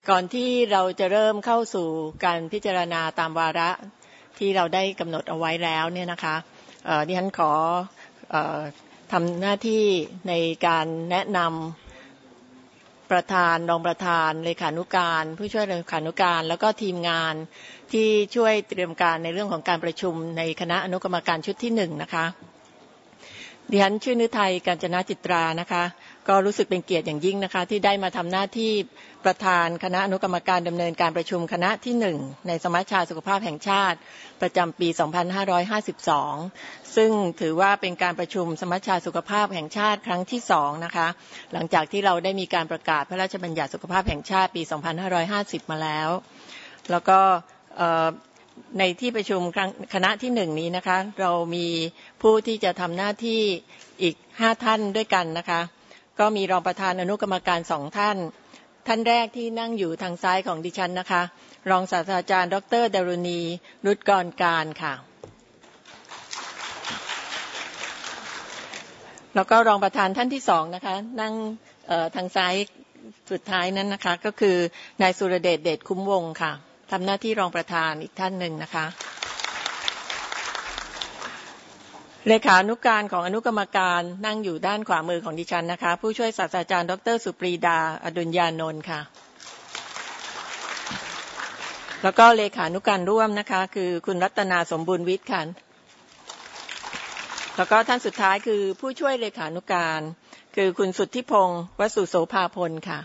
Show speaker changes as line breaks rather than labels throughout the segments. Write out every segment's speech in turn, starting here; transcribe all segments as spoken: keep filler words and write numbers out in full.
ก่อนที่เราจะเริ่มเข้าสู่การพิจารณาตามวาระที่เราได้กำหนดเอาไว้แล้วเนี่ยนะคะเอ่อดิฉันขอเอ่อทำหน้าที่ในการแนะนำประธานรองประธานเลขานุการผู้ช่วยเลขานุการแล้วก็ทีมงานที่ช่วยเตรียมการในเรื่องของการประชุมในคณะอนุกรรมการชุดที่หนึ่งนะคะดิฉันชื่อฤทัยกาญจนาจิตรานะคะก็รู้สึกเป็นเกียรติอย่างยิ่งนะคะที่ได้มาทำหน้าที่ประธานคณะอนุกรรมการดำเนินการประชุมคณะที่หนึ่งในสมัชชาสุขภาพแห่งชาติประจำปีสองพันห้าร้อยห้าสิบสองซึ่งถือว่าเป็นการประชุมสมัชชาสุขภาพแห่งชาติครั้งที่สองนะคะหลังจากที่เราได้มีการประกาศพระราชบัญญัติสุขภาพแห่งชาติปีสองพันห้าร้อยห้าสิบมาแล้วแล้วก็ในที่ประชุมคณะที่หนึ่งนี้นะคะเรามีผู้ที่จะทำหน้าที่อีกห้าท่านด้วยกันนะคะก็มีรองประธานอนุกรรมการสองท่านท่านแรกที่นั่งอยู่ทางซ้ายของดิฉันนะคะรองศาสตราจารย์ดร.ดรุณีรุจกรการค่ะแล้วก็รองประธานท่านที่สองนะคะนั่งทางซ้ายสุดท้ายนั้นนะคะก็คือนายสุรเดชเดชคุ้มวงศ์ค่ะทำหน้าที่รองประธานอีกท่านหนึ่งนะคะเลขานุการของอนุกรรมการนั่งอยู่ด้านขวามือของดิฉันนะคะผู้ช่วยศาสตราจารย์ดร.สุปรีดาอดุลยานนท์ค่ะแล้วก็เลขานุการร่วมนะคะคือคุณรัตนาสมบูรณ์วิทย์ค่ะแล้วก็ท่านสุดท้ายคือผู้ช่วยเลขานุการคือคุณสุทธิพงศ์วสุโสภาพลค่ะ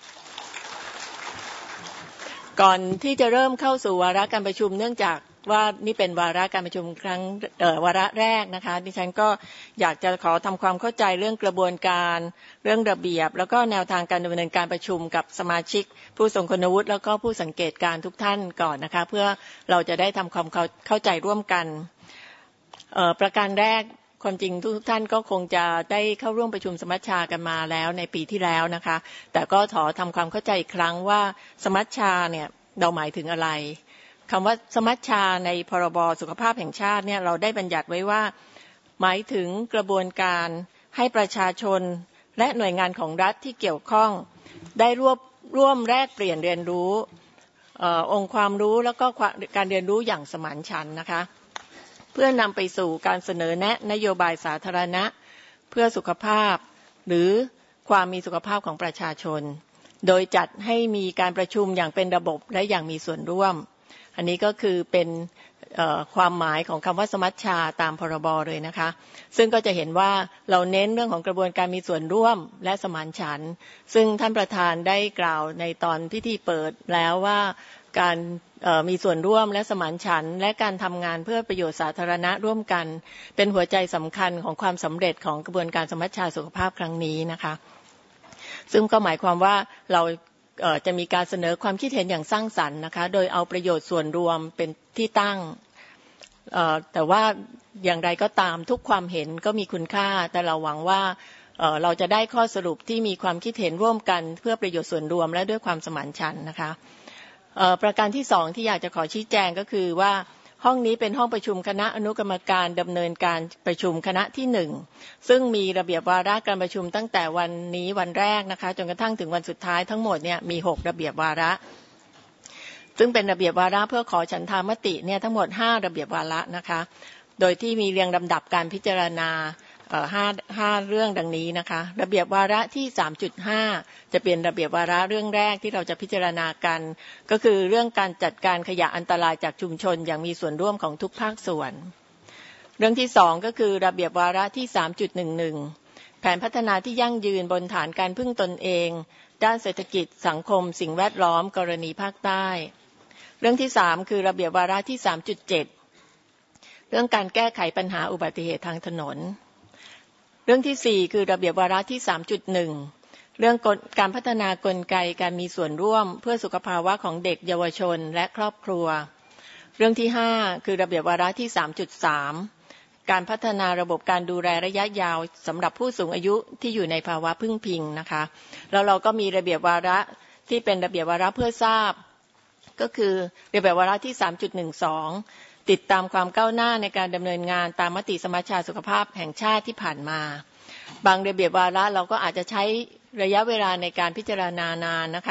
ก่อนที่จะเริ่มเข้าสู่วาระการประชุมเนื่องจากว่านี่เป็นวาระการประชุมครั้งเอ่อวาระแรกนะคะดิฉันก็อยากจะขอทำความเข้าใจเรื่องกระบวนการเรื่องระเบียบแล้วก็แนวทางการดำเนินการประชุมกับสมาชิกผู้ทรงคุณวุฒิแล้วก็ผู้สังเกตการทุกท่านก่อนนะคะเพื่อเราจะได้ทำความเข้าใจร่วมกันเอ่อประการแรกความจริงทุกท่านก็คงจะได้เข้าร่วมประชุมสมัชชากันมาแล้วในปีที่แล้วนะคะแต่ก็ขอทำความเข้าใจอีกครั้งว่าสมัชชาเนี่ยเราหมายถึงอะไรคำว่าสมัชชาในพรบสุขภาพแห่งชาติเนี่ยเราได้บัญญัติไว้ว่าหมายถึงกระบวนการให้ประชาชนและหน่วยงานของรัฐที่เกี่ยวข้องได้ร่วมร่วมแลกเปลี่ยนเรียนรู้เอ่อองค์ความรู้แล้วก็การเรียนรู้อย่างสมานฉันท์นะคะเพื่อนำไปสู่การเสนอแนะนโยบายสาธารณะเพื่อสุขภาพหรือความมีสุขภาพของประชาชนโดยจัดให้มีการประชุมอย่างเป็นระบบและอย่างมีส่วนร่วมอันนี้ก็คือเป็นความหมายของคำว่าสมัชชาตามพรบเลยนะคะซึ่งก็จะเห็นว่าเราเน้นเรื่องของกระบวนการมีส่วนร่วมและสมานฉันท์ซึ่งท่านประธานได้กล่าวในตอนพิธีเปิดแล้วว่าการมีส่วนร่วมและสมานฉันท์และการทำงานเพื่อประโยชน์สาธารณะร่วมกันเป็นหัวใจสำคัญของความสำเร็จของกระบวนการสมัชชาสุขภาพครั้งนี้นะคะซึ่งก็หมายความว่าเราจะมีการเสนอความคิดเห็นอย่างสร้างสรรค์นะคะโดยเอาประโยชน์ส่วนรวมเป็นที่ตั้งแต่ว่าอย่างไรก็ตามทุกความเห็นก็มีคุณค่าแต่เราหวังว่าเราจะได้ข้อสรุปที่มีความคิดเห็นร่วมกันเพื่อประโยชน์ส่วนรวมและด้วยความสมานฉันท์นะคะประการที่สองที่อยากจะขอชี้แจงก็คือว่าห้องนี้เป็นห้องประชุมคณะอนุกรรมการดำเนินการประชุมคณะที่หนึ่งซึ่งมีระเบียบวาระการประชุมตั้งแต่วันนี้วันแรกนะคะจนกระทั่งถึงวันสุดท้ายทั้งหมดเนี่ยมีหกระเบียบวาระซึ่งเป็นระเบียบวาระเพื่อขอฉันทามติเนี่ยทั้งหมดห้าระเบียบวาระนะคะโดยที่มีเรียงลำดับการพิจารณาเอ่อห้า ห้าเรื่องดังนี้นะคะระเบียบวาระที่ สามจุดห้า จะเป็นระเบียบวาระเรื่องแรกที่เราจะพิจารณากันก็คือเรื่องการจัดการขยะอันตรายจากชุมชนอย่างมีส่วนร่วมของทุกภาคส่วนเรื่องที่สองก็คือระเบียบวาระที่ สามจุดหนึ่งหนึ่ง แผนพัฒนาที่ยั่งยืนบนฐานการพึ่งตนเองด้านเศรษฐกิจสังคมสิ่งแวดล้อมกรณีภาคใต้เรื่องที่สามคือระเบียบวาระที่ สามจุดเจ็ด เรื่องการแก้ไขปัญหาอุบัติเหตุทางถนนเรื่องที่สี่คือระเบียบวาระที่ สามจุดหนึ่ง เรื่องการพัฒนากลไกการมีส่วนร่วมเพื่อสุขภาวะของเด็กเยาวชนและครอบครัวเรื่องที่ห้าคือระเบียบวาระที่ สามจุดสาม การพัฒนาระบบการดูแลระยะยาวสำหรับผู้สูงอายุที่อยู่ในภาวะพึ่งพิงนะคะแล้วเราก็มีระเบียบวาระที่เป็นระเบียบวาระเพื่อทราบก็คือระเบียบวาระที่ สามจุดหนึ่งสอง ติดตามความก้าวหน้าในการดำเนินงานตามมติสมัชชาสุขภาพแห่งชาติที่ผ่านมาบางระเบียบวาระเราก็อาจจะใช้ระยะเวลาในการพิจารณานานนะคะ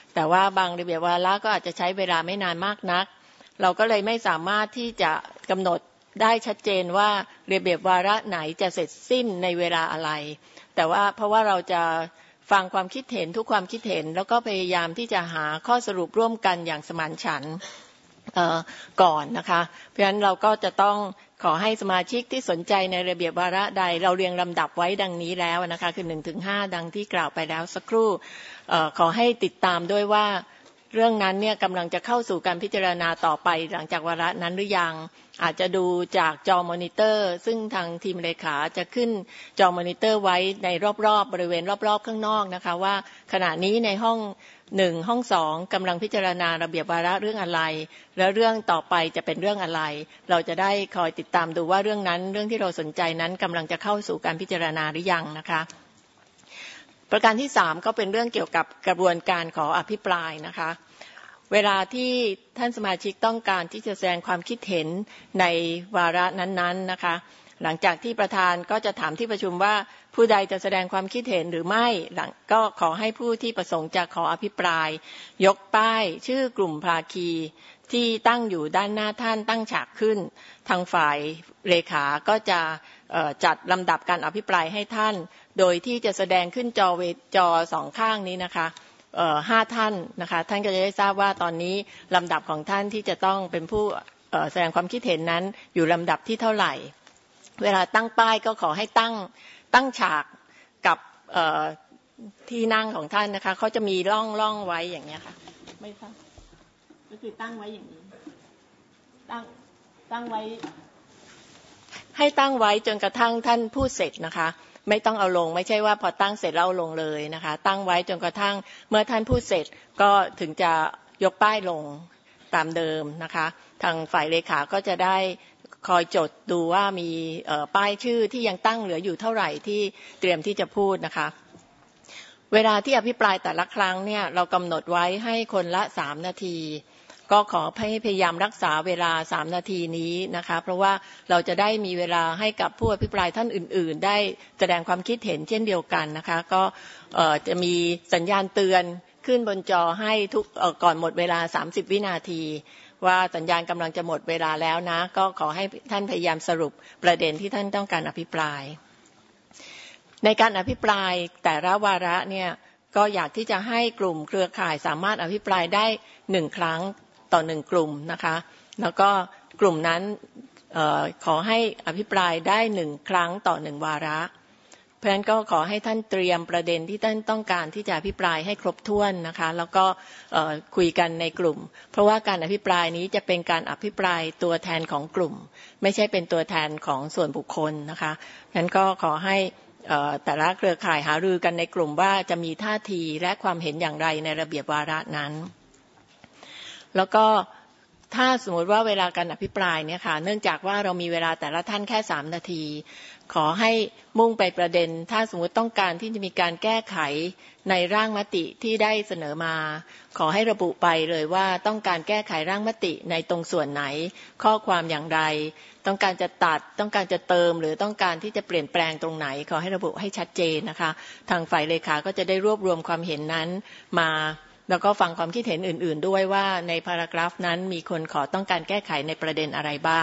แต่ว่าบางระเบียบวาระก็อาจจะใช้เวลาไม่นานมากนักเราก็เลยไม่สามารถที่จะกำหนดได้ชัดเจนว่าระเบียบวาระไหนจะเสร็จสิ้นในเวลาอะไรแต่ว่าเพราะว่าเราจะฟังความคิดเห็นทุกความคิดเห็นแล้วก็พยายามที่จะหาข้อสรุปร่วมกันอย่างสมานฉันท์ก่อนนะคะเพราะฉะนั้นเราก็จะต้องขอให้สมาชิกที่สนใจในระเบียบวาระใดเราเรียงลำดับไว้ดังนี้แล้วนะคะคือ หนึ่งถึงห้า ดังที่กล่าวไปแล้วสักครู่ขอให้ติดตามด้วยว่าเรื่องนั้นเนี่ยกำลังจะเข้าสู่การพิจารณาต่อไปหลังจากวาระนั้นหรือยังอาจจะดูจากจอมอนิเตอร์ซึ่งทางทีมเลขาจะขึ้นจอมอนิเตอร์ไว้ในรอบๆบริเวณรอบๆข้างนอกนะคะว่าขณะนี้ในห้องหนึ่งห้องสองกำลังพิจารณาระเบียบวาระเรื่องอะไรและเรื่องต่อไปจะเป็นเรื่องอะไรเราจะได้คอยติดตามดูว่าเรื่องนั้นเรื่องที่เราสนใจนั้นกำลังจะเข้าสู่การพิจารณาหรือยังนะคะประการที่สามก็เป็นเรื่องเกี่ยวกับกระบวนการขออภิปรายนะคะเวลาที่ท่านสมาชิกต้องการที่จะแสดงความคิดเห็นในวาระนั้นๆนะคะหลังจากที่ประธานก็จะถามที่ประชุมว่าผู้ใดจะแสดงความคิดเห็นหรือไม่ก็ขอให้ผู้ที่ประสงค์จะขออภิปรายยกป้ายชื่อกลุ่มภาคีที่ตั้งอยู่ด้านหน้าท่านตั้งฉากขึ้นทางฝ่ายเลขาก็จะจัดลำดับการอภิปรายให้ท่านโดยที่จะแสดงขึ้นจอเวจอสองข้างนี้นะคะห้าท่านนะคะท่านก็จะได้ทราบว่าตอนนี้ลำดับของท่านที่จะต้องเป็นผู้แสดงความคิดเห็นนั้นอยู่ลำดับที่เท่าไหร่เวลาตั้งป้ายก็ขอให้ตั้งตั้งฉากกับที่นั่งของท่านนะคะเขาจะมีร่องร่องไว้อย่างนี้ค่ะไม่ทราบก็คือตั้งไว้อย่างนี้ตั้งตั้งไว้ให้ตั้งไว้จนกระทั่งท่านพูดเสร็จนะคะไม่ต้องเอาลงไม่ใช่ว่าพอตั้งเสร็จแล้วเอาลงเลยนะคะตั้งไว้จนกระทั่งเมื่อท่านพูดเสร็จก็ถึงจะยกป้ายลงตามเดิมนะคะทางฝ่ายเลขาก็จะได้คอยจดดูว่ามีป้ายชื่อที่ยังตั้งเหลืออยู่เท่าไหร่ที่เตรียมที่จะพูดนะคะเวลาที่อภิปรายแต่ละครั้งเนี่ยเรากำหนดไว้ให้คนละสามนาทีก็ขอให้พยายามรักษาเวลาสามนาทีนี้นะคะเพราะว่าเราจะได้มีเวลาให้กับผู้อภิปรายท่านอื่นๆได้แสดงความคิดเห็นเช่นเดียวกันนะคะก็จะมีสัญญาณเตือนขึ้นบนจอให้ทุกก่อนหมดเวลาสามสิบวินาทีว่าสัญญาณกำลังจะหมดเวลาแล้วนะก็ขอให้ท่านพยายามสรุปประเด็นที่ท่านต้องการอภิปรายในการอภิปรายแต่ละวาระเนี่ยก็อยากที่จะให้กลุ่มเครือข่ายสามารถอภิปรายได้หนึ่งครั้งต่อหนึ่งกลุ่มนะคะแล้วก็กลุ่มนั้นเอ่อขอให้อภิปรายได้หนึ่งครั้งต่อหนึ่งวาระเพราะฉะนั้นก็ขอให้ท่านเตรียมประเด็นที่ท่านต้องการที่จะอภิปรายให้ครบถ้วนนะคะแล้วก็คุยกันในกลุ่มเพราะว่าการอภิปรายนี้จะเป็นการอภิปรายตัวแทนของกลุ่มไม่ใช่เป็นตัวแทนของส่วนบุคคลนะคะฉะนั้นก็ขอให้แต่ละเครือข่ายหารือกันในกลุ่มว่าจะมีท่าทีและความเห็นอย่างไรในระเบียบวาระนั้นแล้วก็ถ้าสมมติว่าเวลาการอภิปรายเนี่ยค่ะเนื่องจากว่าเรามีเวลาแต่ละท่านแค่สามนาทีขอให้มุ่งไปประเด็นถ้าสมมติต้องการที่จะมีการแก้ไขในร่างมติที่ได้เสนอมาขอให้ระบุไปเลยว่าต้องการแก้ไขร่างมติในตรงส่วนไหนข้อความอย่างไรต้องการจะตัดต้องการจะเติมหรือต้องการที่จะเปลี่ยนแปลงตรงไหนขอให้ระบุให้ชัดเจนนะคะทางฝ่ายเลขาก็จะได้รวบรวมความเห็นนั้นมาแล้วก็ฟังความคิดเห็นอื่นๆด้วยว่าในพารากราฟนั้นมีคนขอต้องการแก้ไขในประเด็นอะไรบ้าง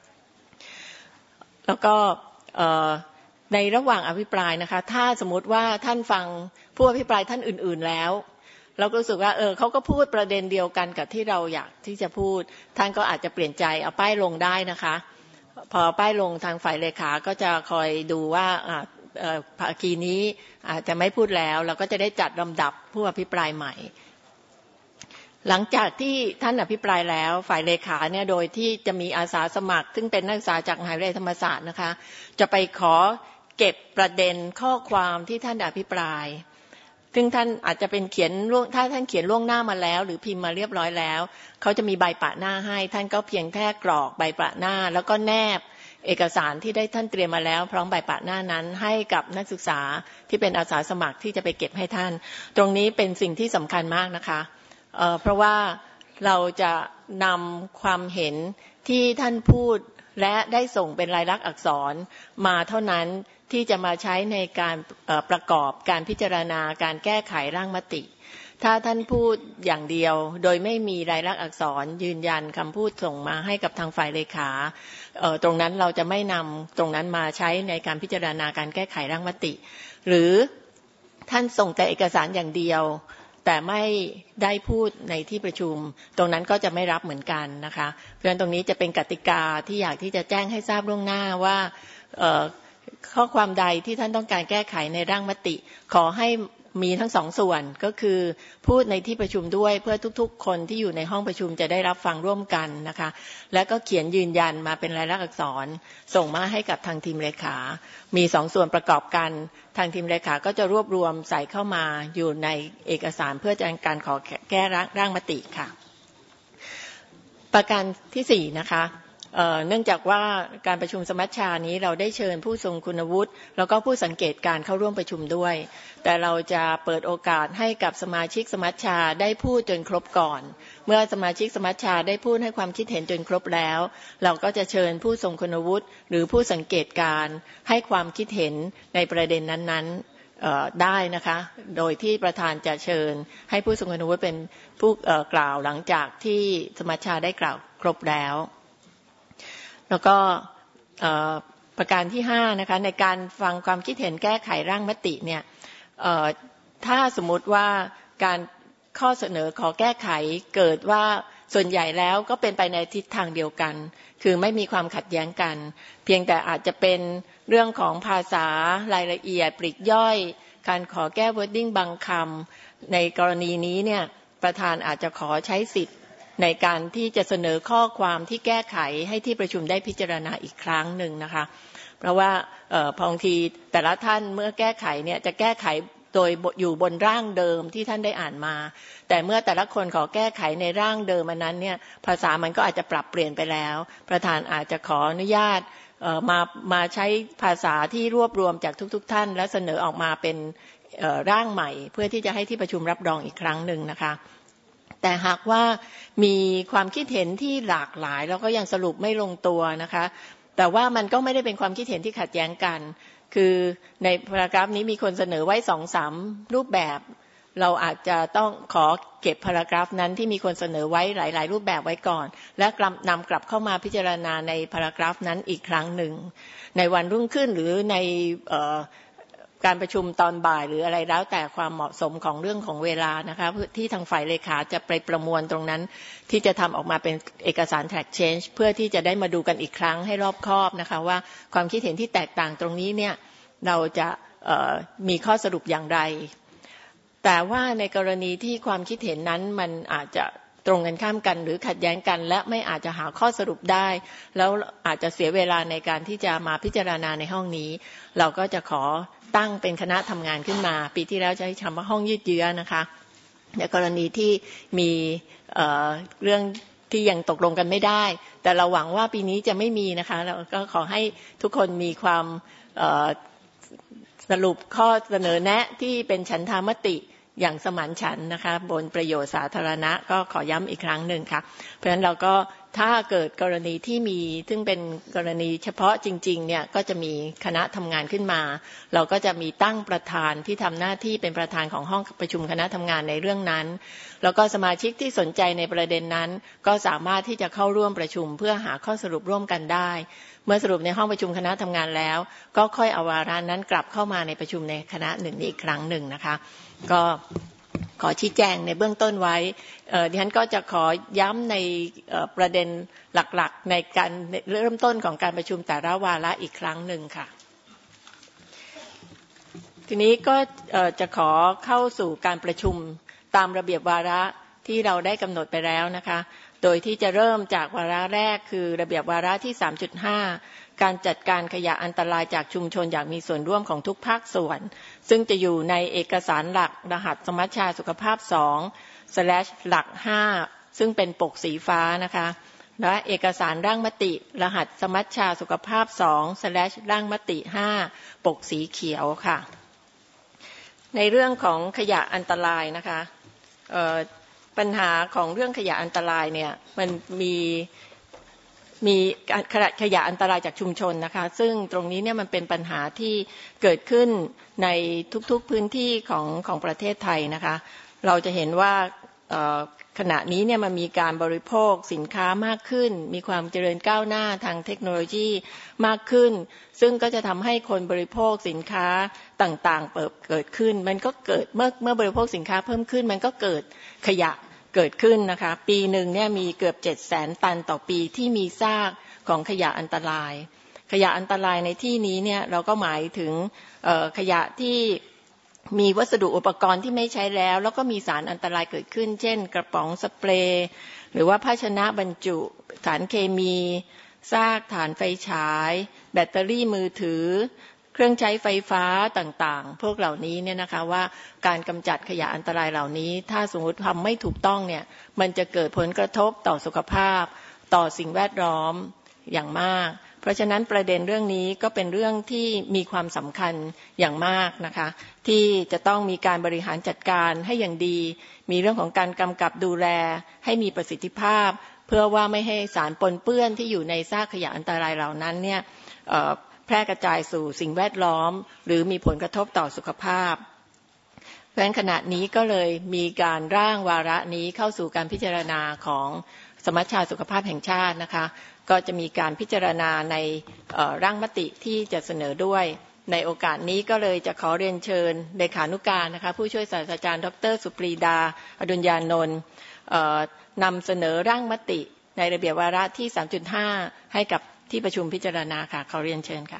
แล้วก็ในระหว่างอภิปรายนะคะถ้าสมมติว่าท่านฟังผู้อภิปรายท่านอื่นๆแล้วเราก็รู้สึกว่าเออเขาก็พูดประเด็นเดียวกันกับที่เราอยากที่จะพูดท่านก็อาจจะเปลี่ยนใจเอาป้ายลงได้นะคะพอป้ายลงทางฝ่ายเลขาก็จะคอยดูว่าภาคีนี้อาจจะไม่พูดแล้วเราก็จะได้จัดลำดับผู้อภิปรายใหม่หลังจากที่ท่านอภิปรายแล้วฝ่ายเลขาเนี่ยโดยที่จะมีอาสาสมัครซึ่งเป็นนักศึกษาจากมหาวิทยาลัยธรรมศาสตร์นะคะจะไปขอเก็บประเด็นข้อความที่ท่านอภิปรายซึ่งท่านอาจจะเป็นเขียนล่วงถ้าท่านเขียนล่วงหน้ามาแล้วหรือพิมพ์มาเรียบร้อยแล้วเขาจะมีใบปะหน้าให้ท่านก็เพียงแค่กรอกใบปะหน้าแล้วก็แนบเอกสารที่ได้ท่านเตรียมมาแล้วพร้อมใบปะหน้านั้นให้กับนักศึกษาที่เป็นอาสาสมัครที่จะไปเก็บให้ท่านตรงนี้เป็นสิ่งที่สำคัญมากนะคะเอ่อเพราะว่าเราจะนำความเห็นที่ท่านพูดและได้ส่งเป็นลายลักษณ์อักษรมาเท่านั้นที่จะมาใช้ในการประกอบการพิจารณาการแก้ไขร่างมติถ้าท่านพูดอย่างเดียวโดยไม่มีลายลักษณ์อักษรยืนยันคำพูดส่งมาให้กับทางฝ่ายเลขาเอ่อตรงนั้นเราจะไม่นำตรงนั้นมาใช้ในการพิจารณาการแก้ไขร่างมติหรือท่านส่งแต่เอกสารอย่างเดียวแต่ไม่ได้พูดในที่ประชุมตรงนั้นก็จะไม่รับเหมือนกันนะคะเพราะฉะนั้นตรงนี้จะเป็นกติกาที่อยากที่จะแจ้งให้ทราบล่วงหน้าว่าเอ่อข้อความใดที่ท่านต้องการแก้ไขในร่างมติขอให้มีทั้งสองส่วนก็คือพูดในที่ประชุมด้วยเพื่อทุกๆคนที่อยู่ในห้องประชุมจะได้รับฟังร่วมกันนะคะและก็เขียนยืนยันมาเป็นลายลักษณ์อักษรส่งมาให้กับทางทีมเลขามีสองส่วนประกอบกันทางทีมเลขาก็จะรวบรวมใส่เข้ามาอยู่ในเอกสารเพื่อจะการขอแก้ร่างมติค่ะประการที่สี่นะคะเอ่อเนื่องจากว่าการประชุมสมัชชานี้เราได้เชิญผู้ทรงคุณวุฒิแล้วก็ผู้สังเกตการเข้าร่วมประชุมด้วยแต่เราจะเปิดโอกาสให้กับสมาชิกสมัชชาได้พูดจนครบก่อนเมื่อสมาชิกสมัชชาได้พูดให้ความคิดเห็นจนครบแล้วเราก็จะเชิญผู้ทรงคุณวุฒิหรือผู้สังเกตการให้ความคิดเห็นในประเด็นนั้นๆได้นะคะโดยที่ประธานจะเชิญให้ผู้ทรงคุณวุฒิเป็นผู้กล่าวหลังจากที่สมัชชาได้กล่าวครบแล้วแล้วก็ประการที่ห้านะคะในการฟังความคิดเห็นแก้ไขร่างมติเนี่ยถ้าสมมติว่าการข้อเสนอขอแก้ไขเกิดว่าส่วนใหญ่แล้วก็เป็นไปในทิศทางเดียวกันคือไม่มีความขัดแย้งกันเพียงแต่อาจจะเป็นเรื่องของภาษารายละเอียดปลีกย่อยการขอแก้ wording บางคำในกรณีนี้เนี่ยประธานอาจจะขอใช้สิทธิ์ในการที่จะเสนอข้อความที่แก้ไขให้ที่ประชุมได้พิจารณาอีกครั้งหนึ่งนะคะเพราะว่าเอ่อบางทีแต่ละท่านเมื่อแก้ไขเนี่ยจะแก้ไขโดยอยู่บนร่างเดิมที่ท่านได้อ่านมาแต่เมื่อแต่ละคนขอแก้ไขในร่างเดิมอันนั้นเนี่ยภาษามันก็อาจจะปรับเปลี่ยนไปแล้วประธานอาจจะขออนุญาตเอ่อมามาใช้ภาษาที่รวบรวมจากทุกๆท่านและเสนอออกมาเป็นเอ่อร่างใหม่เพื่อที่จะให้ที่ประชุมรับรองอีกครั้งหนึ่งนะคะแต่หากว่ามีความคิดเห็นที่หลากหลายแล้วก็ยังสรุปไม่ลงตัวนะคะแต่ว่ามันก็ไม่ได้เป็นความคิดเห็นที่ขัดแย้งกันคือในพารากราฟนี้มีคนเสนอไว้ สองถึงสาม รูปแบบเราอาจจะต้องขอเก็บพารากราฟนั้นที่มีคนเสนอไว้หลายๆรูปแบบไว้ก่อนและนำกลับเข้ามาพิจารณาในพารากราฟนั้นอีกครั้งหนึ่งในวันรุ่งขึ้นหรือในเอ่อการประชุมตอนบ่ายหรืออะไรแล้วแต่ความเหมาะสมของเรื่องของเวลานะคะที่ทางฝ่ายเลขาจะไปประมวลตรงนั้นที่จะทำออกมาเป็นเอกสาร track change เพื่อที่จะได้มาดูกันอีกครั้งให้รอบคอบนะคะว่าความคิดเห็นที่แตกต่างตรงนี้เนี่ยเราจะมีข้อสรุปอย่างไรแต่ว่าในกรณีที่ความคิดเห็นนั้นมันอาจจะตรงกันข้ามกันหรือขัดแย้งกันและไม่อาจจะหาข้อสรุปได้แล้วอาจจะเสียเวลาในการที่จะมาพิจารณาในห้องนี้เราก็จะขอตั้งเป็นคณะทำงานขึ้นมาปีที่แล้วใช้คำว่าห้องยืดเยื้อนะคะในกรณีที่มีเอ่อเรื่องที่ยังตกลงกันไม่ได้แต่เราหวังว่าปีนี้จะไม่มีนะคะเราก็ขอให้ทุกคนมีความเอ่อสรุปข้อเสนอแนะที่เป็นฉันทามติอย่างสมานฉันท์นะคะบนประโยชน์สาธารณะก็ขอย้ำอีกครั้งหนึ่งค่ะเพราะฉะนั้นเราก็ถ้าเกิดกรณีที่มีซึ่งเป็นกรณีเฉพาะจริงๆเนี่ยก็จะมีคณะทำงานขึ้นมาเราก็จะมีตั้งประธานที่ทำหน้าที่เป็นประธานของห้องประชุมคณะทำงานในเรื่องนั้นแล้วก็สมาชิกที่สนใจในประเด็นนั้นก็สามารถที่จะเข้าร่วมประชุมเพื่อหาข้อสรุปร่วมกันได้เมื่อสรุปในห้องประชุมคณะทำงานแล้วก็ค่อยเอาวาระนั้นกลับเข้ามาในประชุมในคณะหนึ่งนี้อีกครั้งหนึ่งนะคะก็ขอชี้แจงในเบื้องต้นไว้ดิฉันก็จะขอย้ำในประเด็นหลักๆในการเริ่มต้นของการประชุมแต่ละวาระอีกครั้งหนึ่งค่ะทีนี้ก็จะขอเข้าสู่การประชุมตามระเบียบวาระที่เราได้กำหนดไปแล้วนะคะโดยที่จะเริ่มจากวาระแรกคือระเบียบวาระที่ สามจุดห้า การจัดการขยะอันตรายจากชุมชนอย่างมีส่วนร่วมของทุกภาคส่วนซึ่งจะอยู่ในเอกสารหลักรหัสสมัชชาสุขภาพสอง slash หลักห้าซึ่งเป็นปกสีฟ้านะคะและเอกสารร่างมติรหัสสมัชชาสุขภาพสอง slash ร่างมติห้าปกสีเขียวค่ะในเรื่องของขยะอันตรายนะคะเอ่อปัญหาของเรื่องขยะอันตรายเนี่ยมันมีมีขยะอันตรายจากชุมชนนะคะซึ่งตรงนี้เนี่ยมันเป็นปัญหาที่เกิดขึ้นในทุกๆพื้นที่ของของประเทศไทยนะคะเราจะเห็นว่าขณะนี้เนี่ยมันมีการบริโภคสินค้ามากขึ้นมีความเจริญก้าวหน้าทางเทคโนโลยีมากขึ้นซึ่งก็จะทำให้คนบริโภคสินค้าต่างๆเปิดเกิดขึ้นมันก็เกิดเมื่อเมื่อบริโภคสินค้าเพิ่มขึ้นมันก็เกิดขยะเกิดขึ้นนะคะปีหนึ่งเนี่ยมีเกือบเจ็ดแสนตันต่อปีที่มีซากของขยะอันตรายขยะอันตรายในที่นี้เนี่ยเราก็หมายถึงขยะที่มีวัสดุอุปกรณ์ที่ไม่ใช้แล้วแล้วก็มีสารอันตรายเกิดขึ้นเช่นกระป๋องสเปรย์หรือว่าภาชนะบรรจุสารเคมีซากถ่านไฟฉายแบตเตอรี่มือถือเครื่องใช้ไฟฟ้าต่างๆพวกเหล่านี้เนี่ยนะคะว่าการกำจัดขยะอันตรายเหล่านี้ถ้าสมมติทำไม่ถูกต้องเนี่ยมันจะเกิดผลกระทบต่อสุขภาพต่อสิ่งแวดล้อมอย่างมากเพราะฉะนั้นประเด็นเรื่องนี้ก็เป็นเรื่องที่มีความสำคัญอย่างมากนะคะที่จะต้องมีการบริหารจัดการให้อย่างดีมีเรื่องของการกำกับดูแลให้มีประสิทธิภาพเพื่อว่าไม่ให้สารปนเปื้อนที่อยู่ในซากขยะอันตรายเหล่านั้นเนี่ยแพร่กระจายสู่สิ่งแวดล้อมหรือมีผลกระทบต่อสุขภาพเพราะฉะนั้นขณะนี้ก็เลยมีการร่างวาระนี้เข้าสู่การพิจารณาของสมัชชาสุขภาพแห่งชาตินะคะก็จะมีการพิจารณาในร่างมติที่จะเสนอด้วยในโอกาสนี้ก็เลยจะขอเรียนเชิญเลขานุการนะคะผู้ช่วยศาสตราจารย์ดรสุปรีดาอดุลยานนท์นำเสนอร่างมติในระเบียบวาระที่ สามจุดห้า ให้กับที่ประชุมพิจารณาค่ะขอเรียนเชิญค่ะ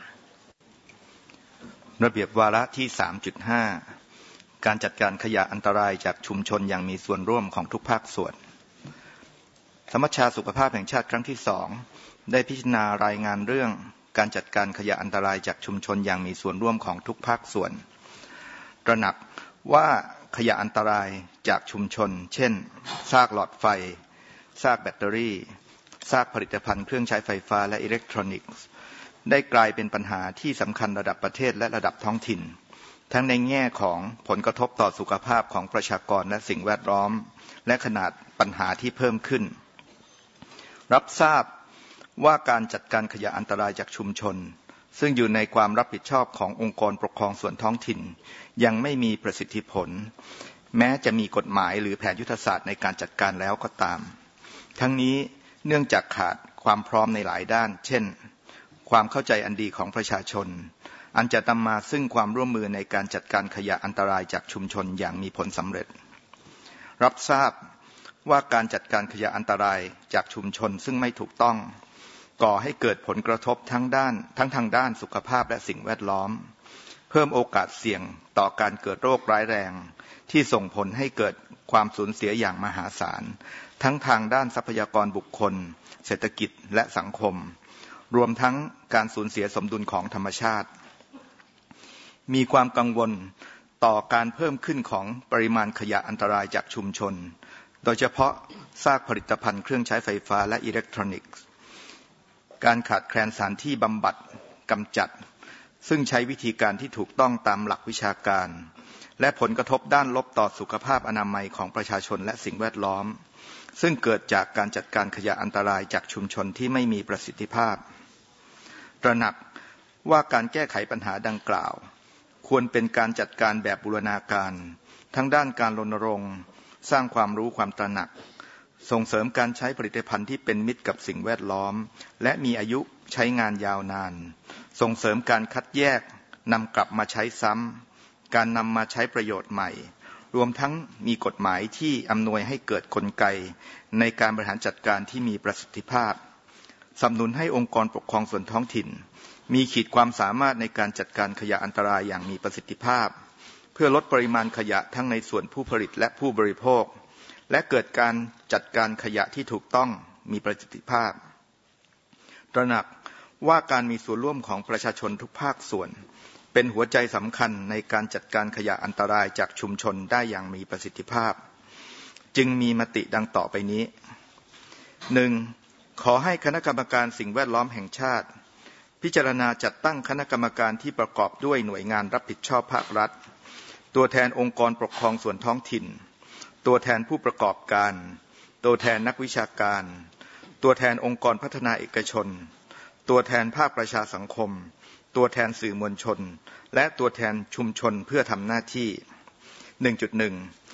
ระเบียบวาระที่ สามจุดห้า การจัดการขยะอันตรายจากชุมชนอย่างมีส่วนร่วมของทุกภาคส่วนสมัชชาสุขภาพแห่งชาติครั้งที่สองได้พิจารณารายงานเรื่องการจัดการขยะอันตรายจากชุมชนอย่างมีส่วนร่วมของทุกภาคส่วนตระหนักว่าขยะอันตรายจากชุมชนเช่นซากหลอดไฟซากแบตเตอรี่ซากผลิตภัณฑ์เครื่องใช้ไฟฟ้าและอิเล็กทรอนิกส์ได้กลายเป็นปัญหาที่สำคัญระดับประเทศและระดับท้องถิ่นทั้งในแง่ของผลกระทบต่อสุขภาพของประชากรและสิ่งแวดล้อมและขนาดปัญหาที่เพิ่มขึ้นรับทราบว่าการจัดการขยะอันตรายจากชุมชนซึ่งอยู่ในความรับผิดชอบขององค์กรปกครองส่วนท้องถิ่นยังไม่มีประสิทธิผลแม้จะมีกฎหมายหรือแผนยุทธศาสตร์ในการจัดการแล้วก็ตามทั้งนี้เนื่องจากขาดความพร้อมในหลายด้านเช่นความเข้าใจอันดีของประชาชนอันจะนำมาซึ่งความร่วมมือในการจัดการขยะอันตรายจากชุมชนอย่างมีผลสำเร็จรับทราบว่าการจัดการขยะอันตรายจากชุมชนซึ่งไม่ถูกต้องก่อให้เกิดผลกระทบทั้งด้านทั้งทางด้านสุขภาพและสิ่งแวดล้อมเพิ่มโอกาสเสี่ยงต่อการเกิดโรคร้ายแรงที่ส่งผลให้เกิดความสูญเสียอย่างมหาศาลทั้งทางด้านทรัพยากรบุคคลเศรษฐกิจและสังคมรวมทั้งการสูญเสียสมดุลของธรรมชาติมีความกังวลต่อการเพิ่มขึ้นของปริมาณขยะอันตรายจากชุมชนโดยเฉพาะซากผลิตภัณฑ์เครื่องใช้ไฟฟ้าและอิเล็กทรอนิกส์การขาดแคลนสถานที่บำบัดกำจัดซึ่งใช้วิธีการที่ถูกต้องตามหลักวิชาการและผลกระทบด้านลบต่อสุขภาพอนามัยของประชาชนและสิ่งแวดล้อมซึ่งเกิดจากการจัดการขยะอันตรายจากชุมชนที่ไม่มีประสิทธิภาพตระหนักว่าการแก้ไขปัญหาดังกล่าวควรเป็นการจัดการแบบบูรณาการทั้งด้านการรณรงค์สร้างความรู้ความตระหนักส่งเสริมการใช้ผลิตภัณฑ์ที่เป็นมิตรกับสิ่งแวดล้อมและมีอายุใช้งานยาวนานส่งเสริมการคัดแยกนำกลับมาใช้ซ้ำการนำมาใช้ประโยชน์ใหม่รวมทั้งมีกฎหมายที่อำนวยให้เกิดกลไกในการบริหารจัดการที่มีประสิทธิภาพสนับสนุนให้องค์กรปกครองส่วนท้องถิ่นมีขีดความสามารถในการจัดการขยะอันตรายอย่างมีประสิทธิภาพเพื่อลดปริมาณขยะทั้งในส่วนผู้ผลิตและผู้บริโภคและเกิดการจัดการขยะที่ถูกต้องมีประสิทธิภาพตระหนักว่าการมีส่วนร่วมของประชาชนทุกภาคส่วนเป็นหัวใจสำคัญในการจัดการขยะอันตรายจากชุมชนได้อย่างมีประสิทธิภาพจึงมีมติดังต่อไปนี้ หนึ่ง ขอให้คณะกรรมการสิ่งแวดล้อมแห่งชาติพิจารณาจัดตั้งคณะกรรมการที่ประกอบด้วยหน่วยงานรับผิดชอบภาครัฐตัวแทนองค์กรปกครองส่วนท้องถิ่นตัวแทนผู้ประกอบการตัวแทนนักวิชาการตัวแทนองค์กรพัฒนาเอกชนตัวแทนภาคประชาสังคมตัวแทนสื่อมวลชนและตัวแทนชุมชนเพื่อทำหน้าที่ หนึ่งจุดหนึ่ง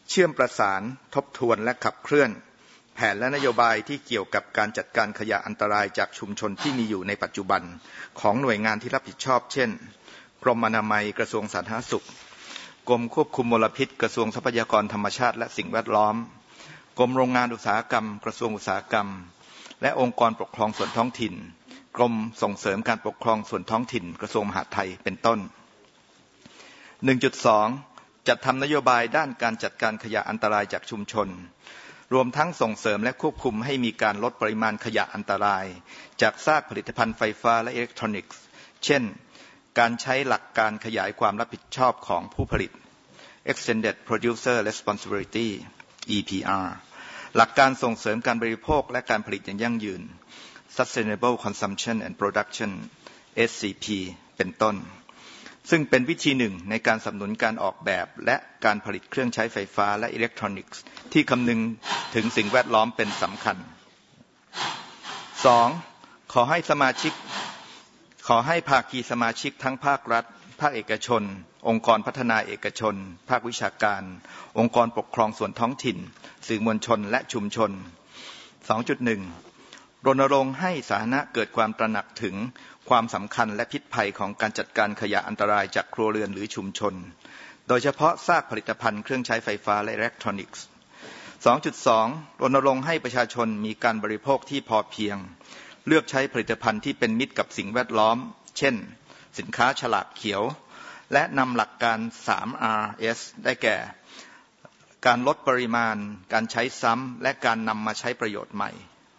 เชื่อมประสานทบทวนและขับเคลื่อนแผนและนโยบายที่เกี่ยวกับการจัดการขยะอันตรายจากชุมชนที่มีอยู่ในปัจจุบันของหน่วยงานที่รับผิดชอบเช่นกรมอนามัยกระทรวงสาธารณสุขกรมควบคุมมลพิษกระทรวงทรัพยากรธรรมชาติและสิ่งแวดล้อมกรมโรงงานอุตสาหกรรมกระทรวงอุตสาหกรรมและองค์กรปกครองส่วนท้องถิ่นกรมส่งเสริมการปกครองส่วนท้องถิ่นกระทรวงมหาดไทยเป็นต้น หนึ่งจุดสอง จัดทำนโยบายด้านการจัดการขยะอันตรายจากชุมชนรวมทั้งส่งเสริมและควบคุมให้มีการลดปริมาณขยะอันตรายจากซากผลิตภัณฑ์ไฟฟ้าและอิเล็กทรอนิกส์เช่นการใช้หลักการขยายความรับผิดชอบของผู้ผลิต Extended Producer Responsibility อี พี อาร์ หลักการส่งเสริมการบริโภคและการผลิตอย่างยั่งยืน Sustainable Consumption and Production เอส ซี พี เป็นต้นซึ่งเป็นวิธีหนึ่งในการสนับสนุนการออกแบบและการผลิตเครื่องใช้ไฟฟ้าและอิเล็กทรอนิกส์ที่คำนึงถึงสิ่งแวดล้อมเป็นสำคัญ สอง ขอให้สมาชิกขอให้ภาคีสมาชิกทั้งภาครัฐภาคเอกชนองค์กรพัฒนาเอกชนภาควิชาการองค์กรปกครองส่วนท้องถิ่นสื่อมวลชนและชุมชน สองจุดหนึ่ง รณรงค์ให้สาธารณะเกิดความตระหนักถึงความสำคัญและพิษภัยของการจัดการขยะอันตรายจากครัวเรือนหรือชุมชนโดยเฉพาะซากผลิตภัณฑ์เครื่องใช้ไฟฟ้าและอิเล็กทรอนิกส์ สองจุดสอง รณรงค์ให้ประชาชนมีการบริโภคที่พอเพียงเลือกใช้ผลิตภัณฑ์ที่เป็นมิตรกับสิ่งแวดล้อมเช่นสินค้าฉลากเขียวและนำหลักการ สาม อาร์ เอส ได้แก่การลดปริมาณการใช้ซ้ำและการนำมาใช้ประโยชน์ใหม่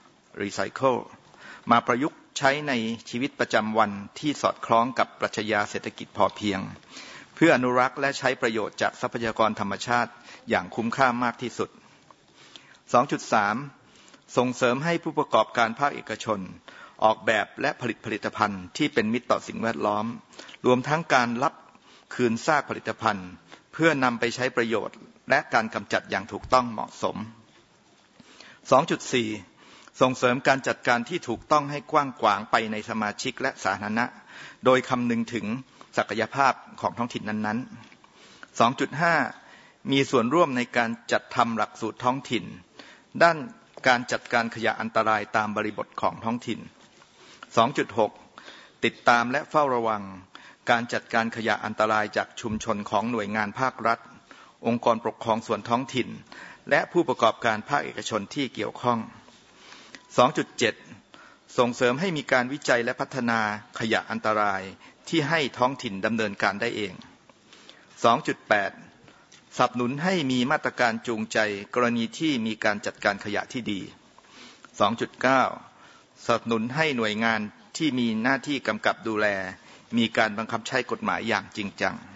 Recycle มาประยุกต์ใช้ในชีวิตประจำวันที่สอดคล้องกับปรัชญาเศรษฐกิจพอเพียงเพื่ออนุรักษ์และใช้ประโยชน์จากทรัพยากรธรรมชาติอย่างคุ้มค่ามากที่สุด สองจุดสาม ส่งเสริมให้ผู้ประกอบการภาคเอกชนออกแบบและผลิตผลิตภัณฑ์ที่เป็นมิตรต่อสิ่งแวดล้อมรวมทั้งการรับคืนซากผลิตภัณฑ์เพื่อนำไปใช้ประโยชน์และการกำจัดอย่างถูกต้องเหมาะสม สองจุดสี่ ส่งเสริมการจัดการที่ถูกต้องให้กว้างขวางไปในสมาชิกและสาธารณะโดยคำนึงถึงศักยภาพของท้องถิ่นนั้นๆ สองจุดห้า มีส่วนร่วมในการจัดทำหลักสูตรท้องถิ่นด้านการจัดการขยะอันตรายตามบริบทของท้องถิ่น สองจุดหก ติดตามและเฝ้าระวังการจัดการขยะอันตรายจากชุมชนของหน่วยงานภาครัฐองค์กรปกครองส่วนท้องถิ่นและผู้ประกอบการภาคเอกชนที่เกี่ยวข้อง สองจุดเจ็ด ส่งเสริมให้มีการวิจัยและพัฒนาขยะอันตรายที่ให้ท้องถิ่นดำเนินการได้เอง สองจุดแปด สนับสนุนให้มีมาตรการจูงใจกรณีที่มีการจัดการขยะที่ดี สองจุดเก้า สนับสนุนให้หน่วยงานที่มีหน้าที่กำกับดูแลมีการบังคับใช้กฎหมายอย่างจริงจัง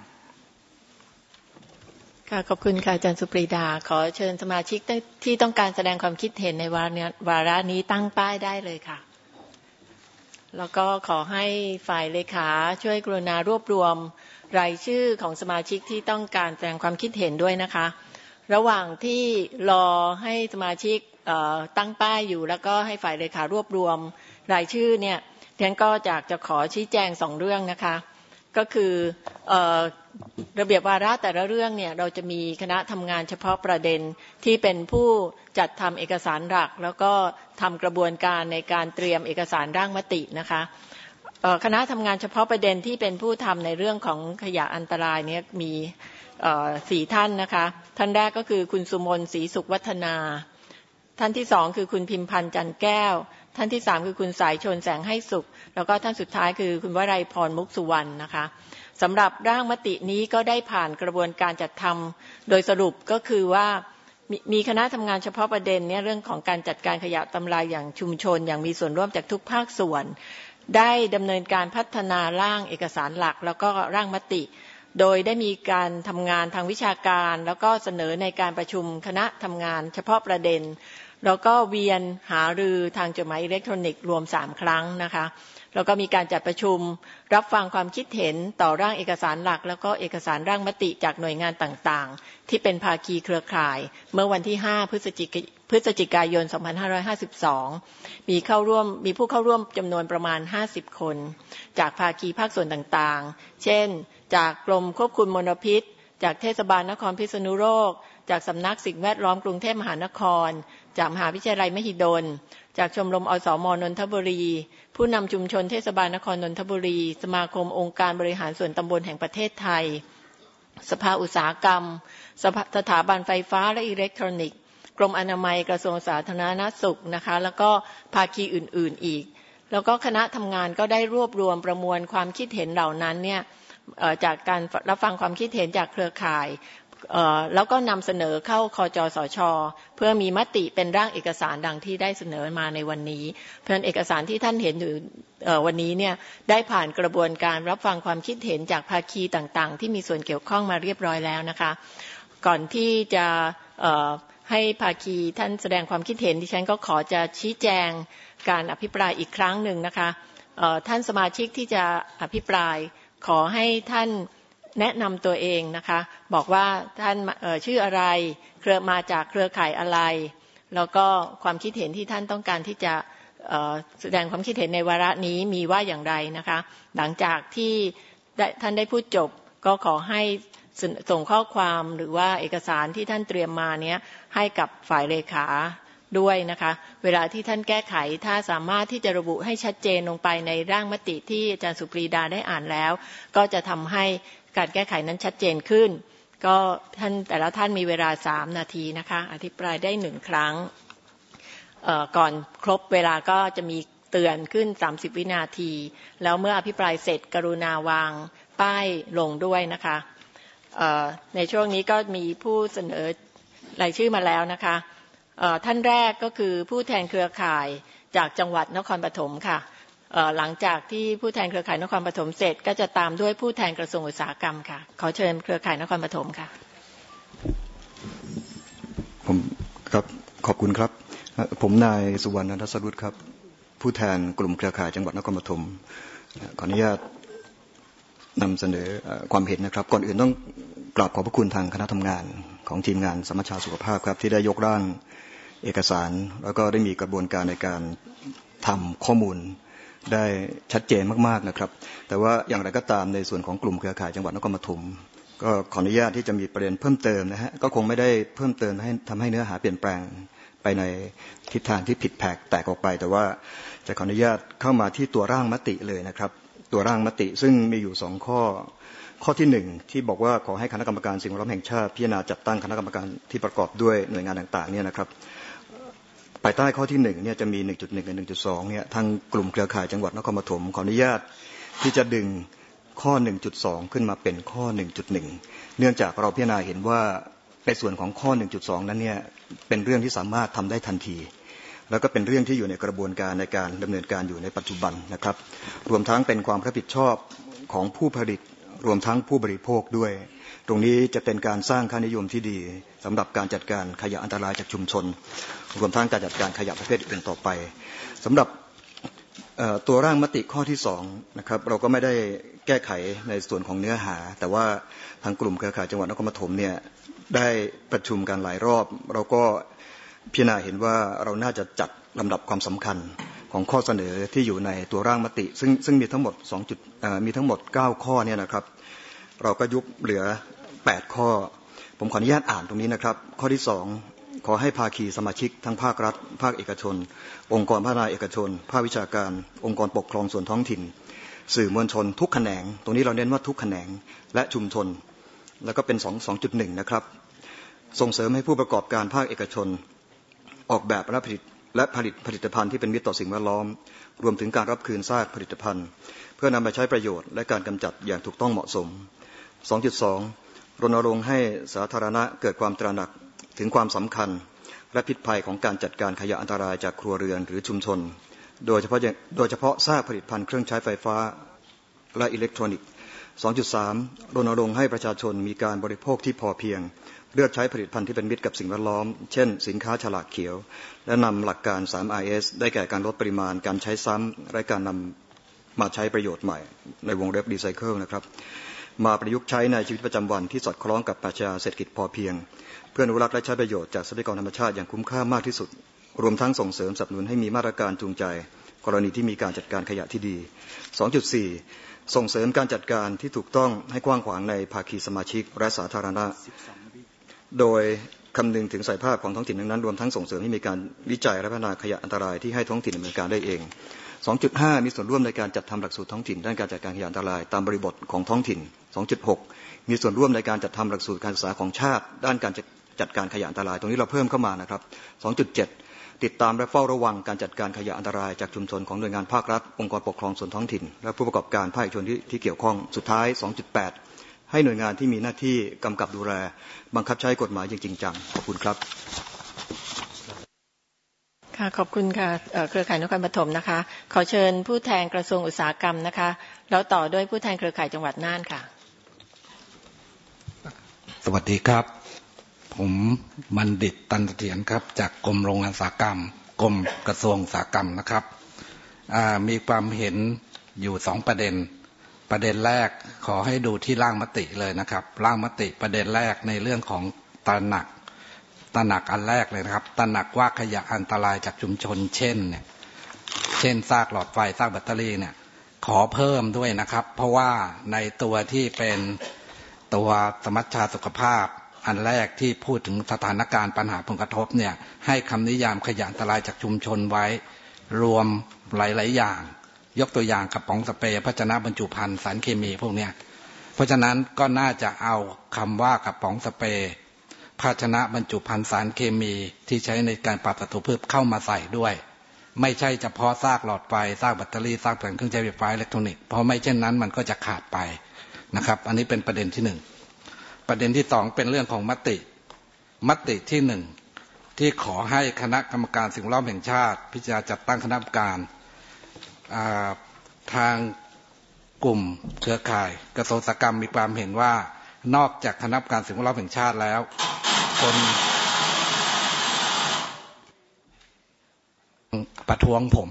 ค่ะขอบคุณค่ะอาจารย์สุปรีดาขอเชิญสมาชิกที่ต้องการแสดงความคิดเห็นในวาระนี้ตั้งป้ายได้เลยค่ะแล้วก็ขอให้ฝ่ายเลขาช่วยกรุณารวบรวมรายชื่อของสมาชิกที่ต้องการแสดงความคิดเห็นด้วยนะคะระหว่างที่รอให้สมาชิกตั้งป้ายอยู่แล้วก็ให้ฝ่ายเลขารวบรวมรายชื่อเนี่ยดิฉันก็อยากจะขอชี้แจงสองเรื่องนะคะก็คือระเบียบวาระแต่ละเรื่องเนี่ยเราจะมีคณะทำงานเฉพาะประเด็นที่เป็นผู้จัดทำเอกสารหลักแล้วก็ทำกระบวนการในการเตรียมเอกสารร่างมตินะคะคณะทำงานเฉพาะประเด็นที่เป็นผู้ทำในเรื่องของขยะอันตรายเนี่ยมีสี่ท่านนะคะท่านแรกก็คือคุณสุมนศรีสุขวัฒนาท่านที่สองคือคุณพิมพันธ์จันแก้วท่านที่สามคือคุณสายชนแสงให้สุขแล้วก็ท่านสุดท้ายคือคุณวรัยพรมุกสุวรรณนะคะสำหรับร่างมตินี้ก็ได้ผ่านกระบวนการจัดทำโดยสรุปก็คือว่ามีคณะทำงานเฉพาะประเด็นเนี่ยเรื่องของการจัดการขยะอันตรายอย่างชุมชนอย่างมีส่วนร่วมจากทุกภาคส่วนได้ดำเนินการพัฒนาร่างเอกสารหลักแล้วก็ร่างมติโดยได้มีการทำงานทางวิชาการแล้วก็เสนอในการประชุมคณะทำงานเฉพาะประเด็นแล้วก็เวียนหารือทางจดหมายอิเล็กทรอนิกส์รวมสามครั้งนะคะแล้วก็มีการจัดประชุมรับฟังความคิดเห็นต่อร่างเอกสารหลักแล้วก็เอกสารร่างมติจากหน่วยงานต่างๆที่เป็นภาคีเครือข่ายเมื่อวันที่ห้าพฤศจิกายนพฤศจิกายนสองพันห้าร้อยห้าสิบสองมีเข้าร่วมมีผู้เข้าร่วมจำนวนประมาณห้าสิบคนจากภาคีภาคส่วนต่างๆเช่นจากกรมควบคุมมลพิษจากเทศบาลนครพิษณุโลกจากสำนักสิ่งแวดล้อมกรุงเทพมหานครจากมหาวิทยาลัยมหิดลจากชมรมอสม.นนทบุรีผู้นำชุมชนเทศบาลนครนนทบุรีสมาคมองค์การบริหารส่วนตำบลแห่งประเทศไทยสภาอุตสาหกรรมสถาบันไฟฟ้าและอิเล็กทรอนิกส์กรมอนามัยกระทรวงสาธารณสุขนะคะแล้วก็ภาคีอื่นๆอีกแล้วก็คณะทำงานก็ได้รวบรวมประมวลความคิดเห็นเหล่านั้นเนี่ยจากการรับฟังความคิดเห็นจากเครือข่ายแล้วก็นำเสนอเข้าคจสช.เพื่อมีมติเป็นร่างเอกสารดังที่ได้เสนอมาในวันนี้เพราะฉะนั้นเอกสารที่ท่านเห็นอยู่วันนี้เนี่ยได้ผ่านกระบวนการรับฟังความคิดเห็นจากภาคีต่างๆที่มีส่วนเกี่ยวข้องมาเรียบร้อยแล้วนะคะก่อนที่จะให้ภาคีท่านแสดงความคิดเห็นดิฉันก็ขอจะชี้แจงการอภิปรายอีกครั้งหนึ่งนะคะท่านสมาชิกที่จะอภิปรายขอให้ท่านแนะนำตัวเองนะคะบอกว่าท่านชื่ออะไรเครือมาจากเครือข่ายอะไรแล้วก็ความคิดเห็นที่ท่านต้องการที่จะแสดงความคิดเห็นในวาระนี้มีว่าอย่างไรนะคะหลังจากที่ท่านได้พูดจบก็ขอให้ส่งข้อความหรือว่าเอกสารที่ท่านเตรียมมาเนี้ยให้กับฝ่ายเลขาด้วยนะคะเวลาที่ท่านแก้ไขถ้าสามารถที่จะระบุให้ชัดเจนลงไปในร่างมติที่อาจารย์สุปรีดาได้อ่านแล้วก็จะทำให้การแก้ไขนั้นชัดเจนขึ้นก็ท่านแต่ละท่านมีเวลาสามนาทีนะคะอภิปรายได้หนึ่งครั้งก่อนครบเวลาก็จะมีเตือนขึ้นสามสิบวินาทีแล้วเมื่ออภิปรายเสร็จกรุณาวางป้ายลงด้วยนะคะในช่วงนี้ก็มีผู้เสนอรายชื่อมาแล้วนะคะท่านแรกก็คือผู้แทนเครือข่ายจากจังหวัดนครปฐมค่ะหลังจากที่ผู้แทนเครือข่ายนครปฐมเสร็จก็จะตามด้วยผู้แทนกระทรวงอุตสาหกรรมค่ะขอเชิญเครือข่ายนครปฐมค่ะ
ผมครับขอบคุณครับผมนายสุวรรณ ทัศรุตครับผู้แทนกลุ่มเครือข่ายจังหวัดนครปฐมขออนุญาตนำเสนอความเห็นนะครับก่อนอื่นต้องกราบขอบพระคุณทางคณะทำงานของทีมงานสมัชชาสุขภาพครับที่ได้ยกร่างเอกสารแล้วก็ได้มีกระบวนการในการทำข้อมูลได้ชัดเจนมากๆนะครับแต่ว่าอย่างไรก็ตามในส่วนของกลุ่มเครือข่ายจังหวัดนครปฐมก็ขออนุญาตที่จะมีประเด็นเพิ่มเติมนะฮะก็คงไม่ได้เพิ่มเติมให้ทำให้เนื้อหาเปลี่ยนแปลงไปในทิศทางที่ผิดแผกแตกออกไปแต่ว่าจะขออนุญาตเข้ามาที่ตัวร่างมติเลยนะครับตัวร่างมติซึ่งมีอยู่สองข้อข้อที่หนึ่งที่บอกว่าขอให้คณะกรรมการสิ่งแวดล้อมแห่งชาติพิจารณาจัดตั้งคณะกรรมการที่ประกอบด้วยหน่วยงานต่างๆเนี่ยนะครับภายใต้ข้อที่หนึ่งเนี่ยจะมี หนึ่งจุดหนึ่ง กับ หนึ่งจุดสอง เนี่ยทางกลุ่มเครือข่ายจังหวัดนครปฐมขออนุญาตที่จะดึงข้อ หนึ่งจุดสอง ขึ้นมาเป็นข้อ หนึ่งจุดหนึ่ง เนื่องจากเราพิจารณาเห็นว่าในส่วนของข้อ หนึ่งจุดสอง นั้นเนี่ยเป็นเรื่องที่สามารถทำได้ทันทีแล้วก็เป็นเรื่องที่อยู่ในกระบวนการในการดำเนินการอยู่ในปัจจุบันนะครับรวมทั้งเป็นความรับผิดชอบของผู้ผลิตรวมทั้งผู้บริโภคด้วยตรงนี้จะเป็นการสร้างค่านิยมที่ดีสำหรับการจัดการขยะอันตรายจากชุมชนรวมทั้งการจัดการขยะประเภทอื่นต่อไปสำหรับตัวร่างมติข้อที่สองนะครับเราก็ไม่ได้แก้ไขในส่วนของเนื้อหาแต่ว่าทางกลุ่มเครือข่ายจังหวัดนครปฐมเนี่ยได้ประชุมกันหลายรอบเราก็พิจารณาเห็นว่าเราน่าจะจัดลำดับความสำคัญของข้อเสนอที่อยู่ในตัวร่างมติซึ่งซึ่งมีทั้งหมดสองจุดมีทั้งหมดเก้าข้อเนี่ยนะครับเราก็ยุบเหลือแปดข้อผมขออนุญาตอ่านตรงนี้นะครับข้อที่สองขอให้ภาคีสมาชิกทั้งภาครัฐภาคเอกชนองค์กรพัฒนาเอกชนภาควิชาการองค์กรปกครองส่วนท้องถิ่นสื่อมวลชนทุกแขนงตรงนี้เราเน้นว่าทุกแขนงและชุมชนแล้วก็เป็นสอง สองจุดหนึ่ง นะครับส่งเสริมให้ผู้ประกอบการภาคเอกชนออกแบบและผลิตและผลิตผลิตภัณฑ์ที่เป็นมิตรต่อสิ่งแวดล้อมรวมถึงการรับคืนซากผลิตภัณฑ์เพื่อนำไปใช้ประโยชน์และการกำจัดอย่างถูกต้องเหมาะสม สองจุดสอง รณรงค์ให้สาธารณะเกิดความตระหนักถึงความสำคัญและพิษภัยของการจัดการขยะอันตรายจากครัวเรือนหรือชุมชนโดยเฉพาะโดยเฉพาะซากผลิตภัณฑ์เครื่องใช้ไฟฟ้าและอิเล็กทรอนิกส์ สองจุดสาม รณรงค์ให้ประชาชนมีการบริโภคที่พอเพียงเลือกใช้ผลิตภัณฑ์ที่เป็นมิตรกับสิ่งแวดล้อมเช่นสินค้าฉลากเขียวและนำหลักการ สาม ไอ เอส ได้แก่การลดปริมาณการใช้ซ้ำและการนำมาใช้ประโยชน์ใหม่ในวงเล็บรีไซเคิลนะครับมาประยุกต์ใช้ในชีวิตประจำวันที่สอดคล้องกับปรัชญาเศรษฐกิจพอเพียงเพื่ออนุรักษ์และใช้ประโยชน์จากทรัพยากรธรรมชาติอย่างคุ้มค่ามากที่สุดรวมทั้งส่งเสริมสนับสนุนให้มีมาตรการจูงใจกรณีที่มีการจัดการขยะที่ดี สองจุดสี่ ส่งเสริมการจัดการที่ถูกต้องให้กว้างขวางในภาคีสมาชิกและสาธารณะโดยคำนึงถึงศักยภาพของท้องถิ่นนั้นรวมทั้งส่งเสริมให้มีการวิจัยและพัฒนาขยะอันตรายที่ให้ท้องถิ่นดำเนินการได้เอง สองจุดห้า มีส่วนร่วมในการจัดทำหลักสูตรท้องถิ่นด้านการจัดการขยะอันตรายตามบริบทของท้องถิ่น สองจุดหก มีส่วนร่วมในการจัดทำหลักสูตรการศึกษาของชาติด้านการจัดการขยะอันตรายตรงนี้เราเพิ่มเข้ามานะครับ สองจุดเจ็ด ติดตามและเฝ้าระวังการจัดการขยะอันตรายจากชุมชนของหน่วยงานภาครัฐองค์กรปกครองส่วนท้องถิ่นและผู้ประกอบการภาคเอกชนที่ที่เกี่ยวข้องสุดท้าย สองจุดแปด ให้หน่วยงานที่มีหน้าที่กำกับดูแลบังคับใช้กฎหมายอย่างจริงจังขอบคุณครับ
ค่ะขอบคุณค่ะเครือข่ายนครปฐมนะคะขอเชิญผู้แทนกระทรวงอุตสาหกรรมนะคะแล้วต่อด้วยผู้แทนเครือข่ายจังหวัดน่านค่ะ
สวัสดีครับผมบัณฑิตตันเสถียรครับจากกรมโรงงานอุตสาหกรรมกรมกระทรวงอุตสาหกรรมนะครับมีความเห็นอยู่สองประเด็นประเด็นแรกขอให้ดูที่ร่างมติเลยนะครับร่างมติประเด็นแรกในเรื่องของตระหนักตระหนักอันแรกเลยนะครับตระหนักว่าขยะอันตรายจากชุมชนเช่นเนี่ยเช่นซากหลอดไฟซากแบตเตอรี่เนี่ยขอเพิ่มด้วยนะครับเพราะว่าในตัวที่เป็นตัวสมัชชาสุขภาพอันแรกที่พูดถึงสถานการณ์ปัญหาผลกระทบเนี่ยให้คำนิยามขยะอันตรายจากชุมชนไว้รวมหลายๆอย่างยกตัวอย่างกระป๋องสเปรย์ภาชนะบรรจุภัณฑ์สารเคมีพวกเนี้ยเพราะฉะนั้นก็น่าจะเอาคำว่ากระป๋องสเปรย์ภาชนะบรรจุภัณฑ์สารเคมีที่ใช้ในการปราบศัตรูพืชเข้ามาใส่ด้วยไม่ใช่เฉพาะซากหลอดไฟซากแบตเตอรี่ซากแผงเครื่องใช้ไฟฟ้าอิเล็กทรอนิกส์เพราะไม่เช่นนั้นมันก็จะขาดไปนะครับอันนี้เป็นประเด็นที่หนึ่งประเด็นที่สองเป็นเรื่องของมติมติที่หนึ่งที่ขอให้คณะกรรมการสิ่งแวดล้อมแห่งชาติพิจารณาจัดตั้งคณะกรรมการทางกลุ่มเครือข่ายกระทรวงอุตสาหกรรมมีความเห็นว่านอกจากคณะกรรมการสิ่งแวดล้อมแห่งชาติแล้วคนประท้วงผม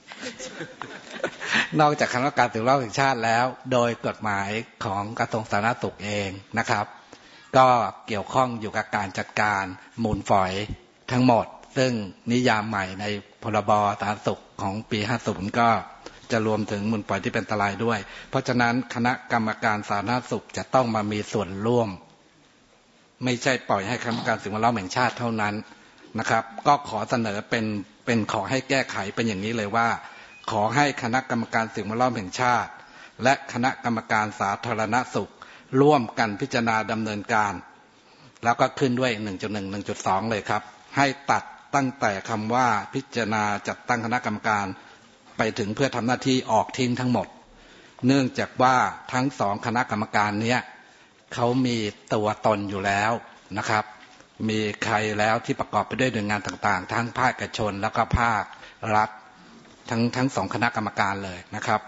นอกจากคณะกรรมการสิ่งแวดล้อมแห่งชาติแล้วโดยกฎหมายของกระทรวงสาธารณสุขเองนะครับก็เกี่ยวข้องอยู่กับการจัดการมูลฝอยทั้งหมดซึ่งนิยามใหม่ในพรบสาธารณสุขของปีห้าสิบก็จะรวมถึงมูลฝอยที่เป็นอันตรายด้วยเพราะฉะนั้นคณะกรรมการสาธารณสุขจะต้องมามีส่วนร่วมไม่ใช่ปล่อยให้คณะกรรมการสิ่งแวดล้อมแห่งชาติเท่านั้นนะครับก็ขอเสนอเป็นเป็นขอให้แก้ไขเป็นอย่างนี้เลยว่าขอให้คณะกรรมการสิ่งแวดล้อมแห่งชาติและคณะกรรมการสาธารณสุขร่วมกันพิจารณาดำเนินการแล้วก็ขึ้นด้วย หนึ่งจุดหนึ่ง หนึ่งจุดสอง เลยครับให้ตัดตั้งแต่คำว่าพิจารณาจัดตั้งคณะกรรมการไปถึงเพื่อทำหน้าที่ออกทิ้งทั้งหมดเนื่องจากว่าทั้งสองคณะกรรมการนี้เขามีตัวตนอยู่แล้วนะครับมีใครแล้วที่ประกอบไปด้วยหน่วยงานต่างๆทั้งภาคเอกชนแล้วก็ภาครัฐทั้งทั้งสองคณะกรรมการเลยนะครับ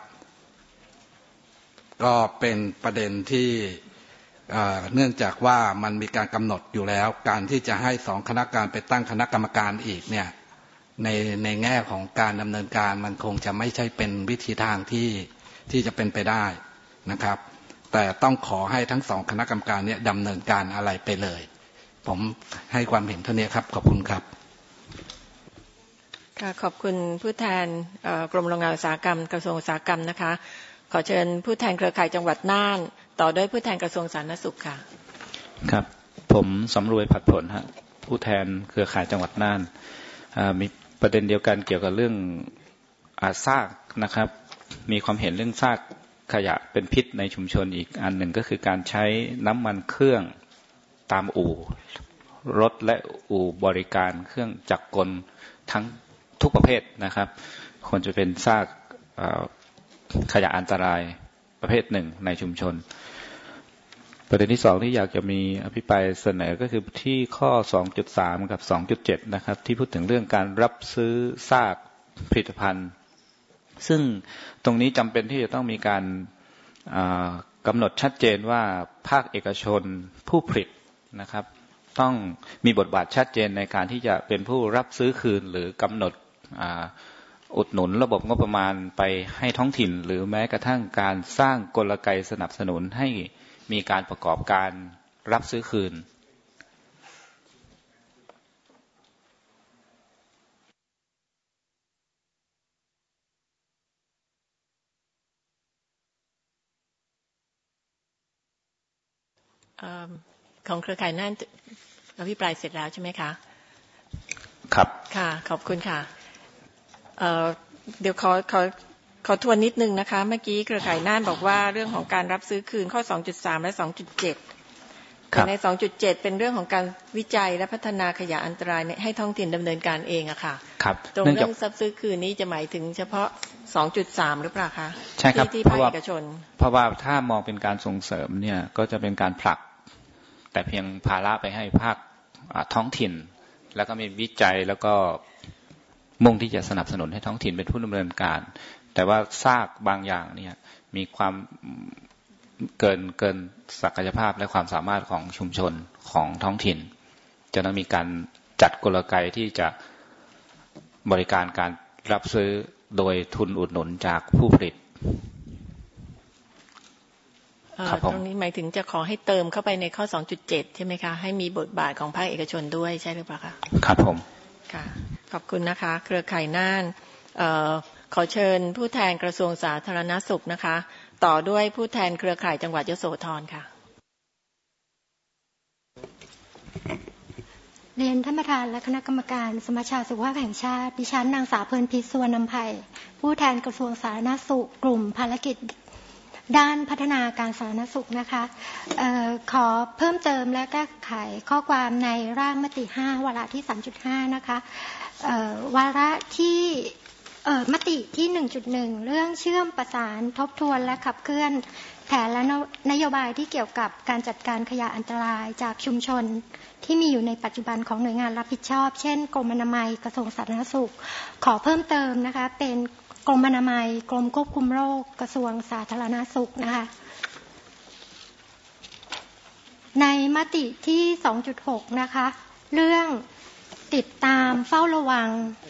ก็เป็นประเด็นที่เนื่องจากว่ามันมีการกำหนดอยู่แล้วการที่จะให้สองคณะกรรมการไปตั้งคณะกรรมการอีกเนี่ยในในแง่ของการดำเนินการมันคงจะไม่ใช่เป็นวิธีทางที่ที่จะเป็นไปได้นะครับแต่ต้องขอให้ทั้งสองคณะกรรมการเนี่ยดำเนินการอะไรไปเลยผมให้ความเห็นเท่านี้ครับขอบคุณครับ
ค่ะขอบคุณผู้แทนกรมโรงงานอุตสาหกรรมกระทรวงอุตสาหกรรมนะคะขอเชิญผู้แทนเครือข่ายจังหวัดน่านต่อด้วยผู้แทนกระทรวงสาธารณสุขค่ะ
ครับผมสำรวยผัดผลฮะผู้แทนเครือข่ายจังหวัดน่านมีประเด็นเดียวกันเกี่ยวกับเรื่องอาซากนะครับมีความเห็นเรื่องซากขยะเป็นพิษในชุมชนอีกอันหนึ่งก็คือการใช้น้ำมันเครื่องตามอู่รถและอู่บริการเครื่องจักรกลทั้งทุกประเภทนะครับควรจะเป็นซากขยะอันตรายประเภทหนึ่งในชุมชนประเด็นที่สองที่อยากจะมีอภิปรายเสนอก็คือที่ข้อ สองจุดสาม กับ สองจุดเจ็ด นะครับที่พูดถึงเรื่องการรับซื้อซากผลิตภัณฑ์ซึ่งตรงนี้จำเป็นที่จะต้องมีการกำหนดชัดเจนว่าภาคเอกชนผู้ผลิตนะครับต้องมีบทบาทชัดเจนในการที่จะเป็นผู้รับซื้อคืนหรือกำหนดอุดหนุนระบบงบประมาณไปให้ท้องถิ่นหรือแม้กระทั่งการสร้างกลไกสนับสนุนให้มีการประกอบการรับซื้อคืน
ของเครือข่ายน่านอภิปรายเสร็จแล้วใช่ไหมคะ
ครับ
ค่ะขอบคุณค่ะเอ่อเดี๋ยวขอขอขอทวนนิดนึงนะคะเมื่อกี้เครือข่ายน่านบอกว่าเรื่องของการรับซื้อคืนข้อ สองจุดสาม และ สองจุดเจ็ด ใน สองจุดเจ็ด เป็นเรื่องของการวิจัยและพัฒนาขยะอันตรายให้ท้องถิ่นดำเนินการเองอะค่ะ
ครับ
ตรงเรื่องรับซื้อคืนนี้จะหมายถึงเฉพาะ สองจุดสาม หรือเปล่าคะ
ใช่ครับ
ที่ภาคเอกชน
เพราะว่าถ้ามองเป็นการส่งเสริมเนี่ยก็จะเป็นการผลักแต่เพียงภาระไปให้ภาคท้องถิ่นแล้วก็มีวิจัยแล้วก็มุ่งที่จะสนับสนุนให้ท้องถิ่นเป็นผู้ดำเนินการแต่ว่าซากบางอย่างเนี่ยมีความเกินเกินศักยภาพและความสามารถของชุมชนของท้องถิ่นจะต้องมีการจัดกลไกที่จะบริการการรับซื้อโดยทุนอุดหนุนจากผู้ผลิต
ตรงนี้หมายถึงจะขอให้เติมเข้าไปในข้อ สองจุดเจ็ด ใช่ไหมคะให้มีบทบาทของภาคเอกชนด้วยใช่หรือเปล่าคะ
ครับผม
ค่ะขอบคุณนะคะเครือข่ายน่านขอเชิญผู้แทนกระทรวงสาธารณสุขนะคะต่อด้วยผู้แทนเครือข่ายจังหวัดยโสธรค่ะ
เรียนท่านประธานและคณะกรรมการสมัชชาสุขภาพแห่งชาติดิฉันนางสาวเพลินพิษสุวรรณอำไพผู้แทนกระทรวงสาธารณสุขกลุ่มภารกิจด้านพัฒนาการสาธารณสุขนะคะเอ่อขอเพิ่มเติมและแก้ไขข้อความในร่างมติห้าวาระที่ สามจุดห้า นะคะเอ่อวาระที่เอ่อมติที่ หนึ่งจุดหนึ่ง เรื่องเชื่อมประสานทบทวนและขับเคลื่อนแผนและนโยบายที่เกี่ยวกับการจัดการขยะอันตรายจากชุมชนที่มีอยู่ในปัจจุบันของหน่วยงานรับผิดชอบเช่นกรมอนามัยกระทรวงสาธารณสุขขอเพิ่มเติมนะคะเป็นกรมอนามัยกรมควบคุมโรคกระทรวงสาธารณสุขนะคะในมติที่ สองจุดหก นะคะเรื่องติดตามเฝ้าระวัง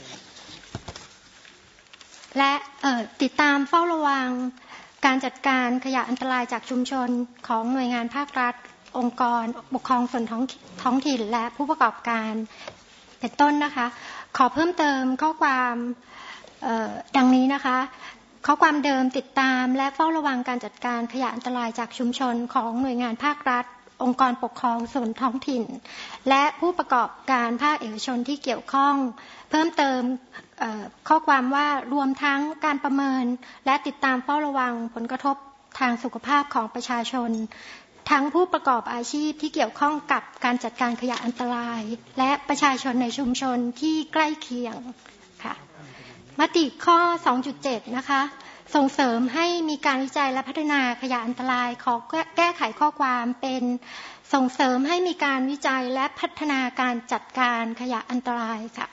และเอ่อติดตามเฝ้าระวังการจัดการขยะอันตรายจากชุมชนของหน่วยงานภาครัฐองค์กรปกครองส่วนท้องท้องถิ่นและผู้ประกอบการเป็นต้นนะคะขอเพิ่มเติมข้อความดังนี้นะคะข้อความเดิมติดตามและเฝ้าระวังการจัดการขยะอันตรายจากชุมชนของหน่วยงานภาครัฐองค์กรปกครองส่วนท้องถิ่นและผู้ประกอบการภาคเอกชนที่เกี่ยวข้องเพิ่มเติมข้อความว่ารวมทั้งการประเมินและติดตามเฝ้าระวังผลกระทบทางสุขภาพของประชาชนทั้งผู้ประกอบอาชีพที่เกี่ยวข้องกับการจัดการขยะอันตรายและประชาชนในชุมชนที่ใกล้เคียงค่ะมติข้อ สองจุดเจ็ด นะคะส่งเสริมให้มีการวิจัยและพัฒนาขยะอันตรายขอแก้ไขข้อความเป็นส่งเสริมให้มีการวิจัยและพัฒนาการจัดการขยะอันตรายค่ะ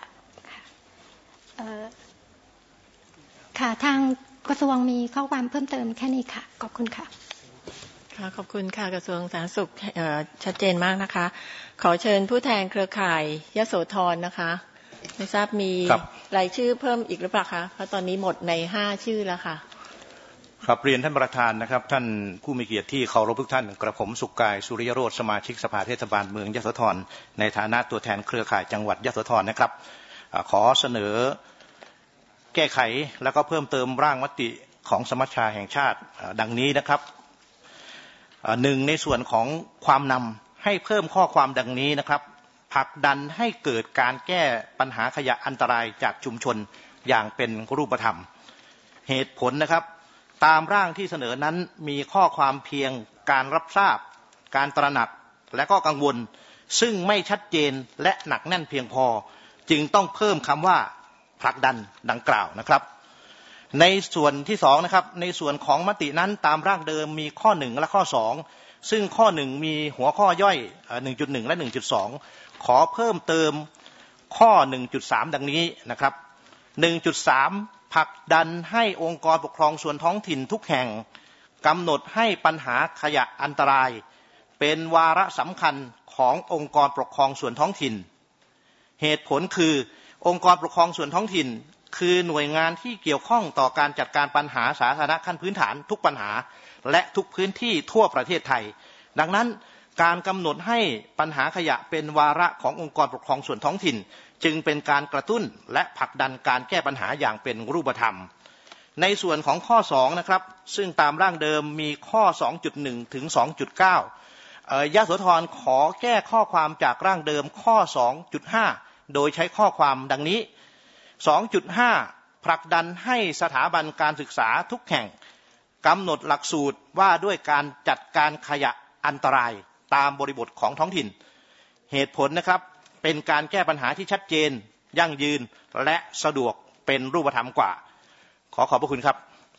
ค่ะทางกระทรวงมีข้อความเพิ่มเติมแค่นี้ค่ะขอบคุณค่ะ
ค่ะขอบคุณค่ะกระทรวงสาธารณสุขชัดเจนมากนะคะขอเชิญผู้แทนเครือข่ายยโสธรนะคะไม่ทราบมีรายชื่อเพิ่มอีกหรือเปล่าคะเพราะตอนนี้หมดในห้าชื่อแล้วค่ะ
ครับเรียนท่านประธานนะครับท่านผู้มีเกียรติที่เคารพทุกท่านกระผมสุขกายสุริยโรจน์สมาชิกสภาเทศบาลเมืองยโสธรในฐานะตัวแทนเครือข่ายจังหวัดยโสธรนะครับขอเสนอแก้ไขแล้วก็เพิ่มเติมร่างมติของสมัชชาแห่งชาติดังนี้นะครับหนึ่งในส่วนของความนำให้เพิ่มข้อความดังนี้นะครับผลักดันให้เกิดการแก้ปัญหาขยะอันตรายจากชุมชนอย่างเป็นรูปธรรมเหตุผลนะครับตามร่างที่เสนอนั้นมีข้อความเพียงการรับทราบการตระหนักและก็กังวลซึ่งไม่ชัดเจนและหนักแน่นเพียงพอจึงต้องเพิ่มคำว่าผลักดันดังกล่าวนะครับในส่วนที่สองนะครับในส่วนของมตินั้นตามร่างเดิมมีข้อหนึ่งและข้อสองซึ่งข้อหนึ่งมีหัวข้อย่อย หนึ่งจุดหนึ่ง และ หนึ่งจุดสอง ขอเพิ่มเติมข้อ หนึ่งจุดสาม ดังนี้นะครับ หนึ่งจุดสาม ผลักดันให้องค์กรปกครองส่วนท้องถิ่นทุกแห่งกำหนดให้ปัญหาขยะอันตรายเป็นวาระสำคัญขององค์กรปกครองส่วนท้องถิ่นเหตุผลคือองค์กรปกครองส่วนท้องถิ่นคือหน่วยงานที่เกี่ยวข้องต่อการจัดการปัญหาสาธารณะขั้นพื้นฐานทุกปัญหาและทุกพื้นที่ทั่วประเทศไทยดังนั้นการกำหนดให้ปัญหาขยะเป็นวาระขององค์กรปกครองส่วนท้องถิ่นจึงเป็นการกระตุ้นและผลักดันการแก้ปัญหาอย่างเป็นรูปธรรมในส่วนของข้อสองนะครับซึ่งตามร่างเดิมมีข้อ สองจุดหนึ่ง ถึง สองจุดเก้ายโสธรขอแก้ข้อความจากร่างเดิมข้อ สองจุดห้า โดยใช้ข้อความดังนี้ สองจุดห้า ผลักดันให้สถาบันการศึกษาทุกแห่งกำหนดหลักสูตรว่าด้วยการจัดการขยะอันตรายตามบริบทของท้องถิ่นเหตุผลนะครับเป็นการแก้ปัญหาที่ชัดเจนยั่งยืนและสะดวกเป็นรูปธรรมกว่าขอขอบพระคุณครับ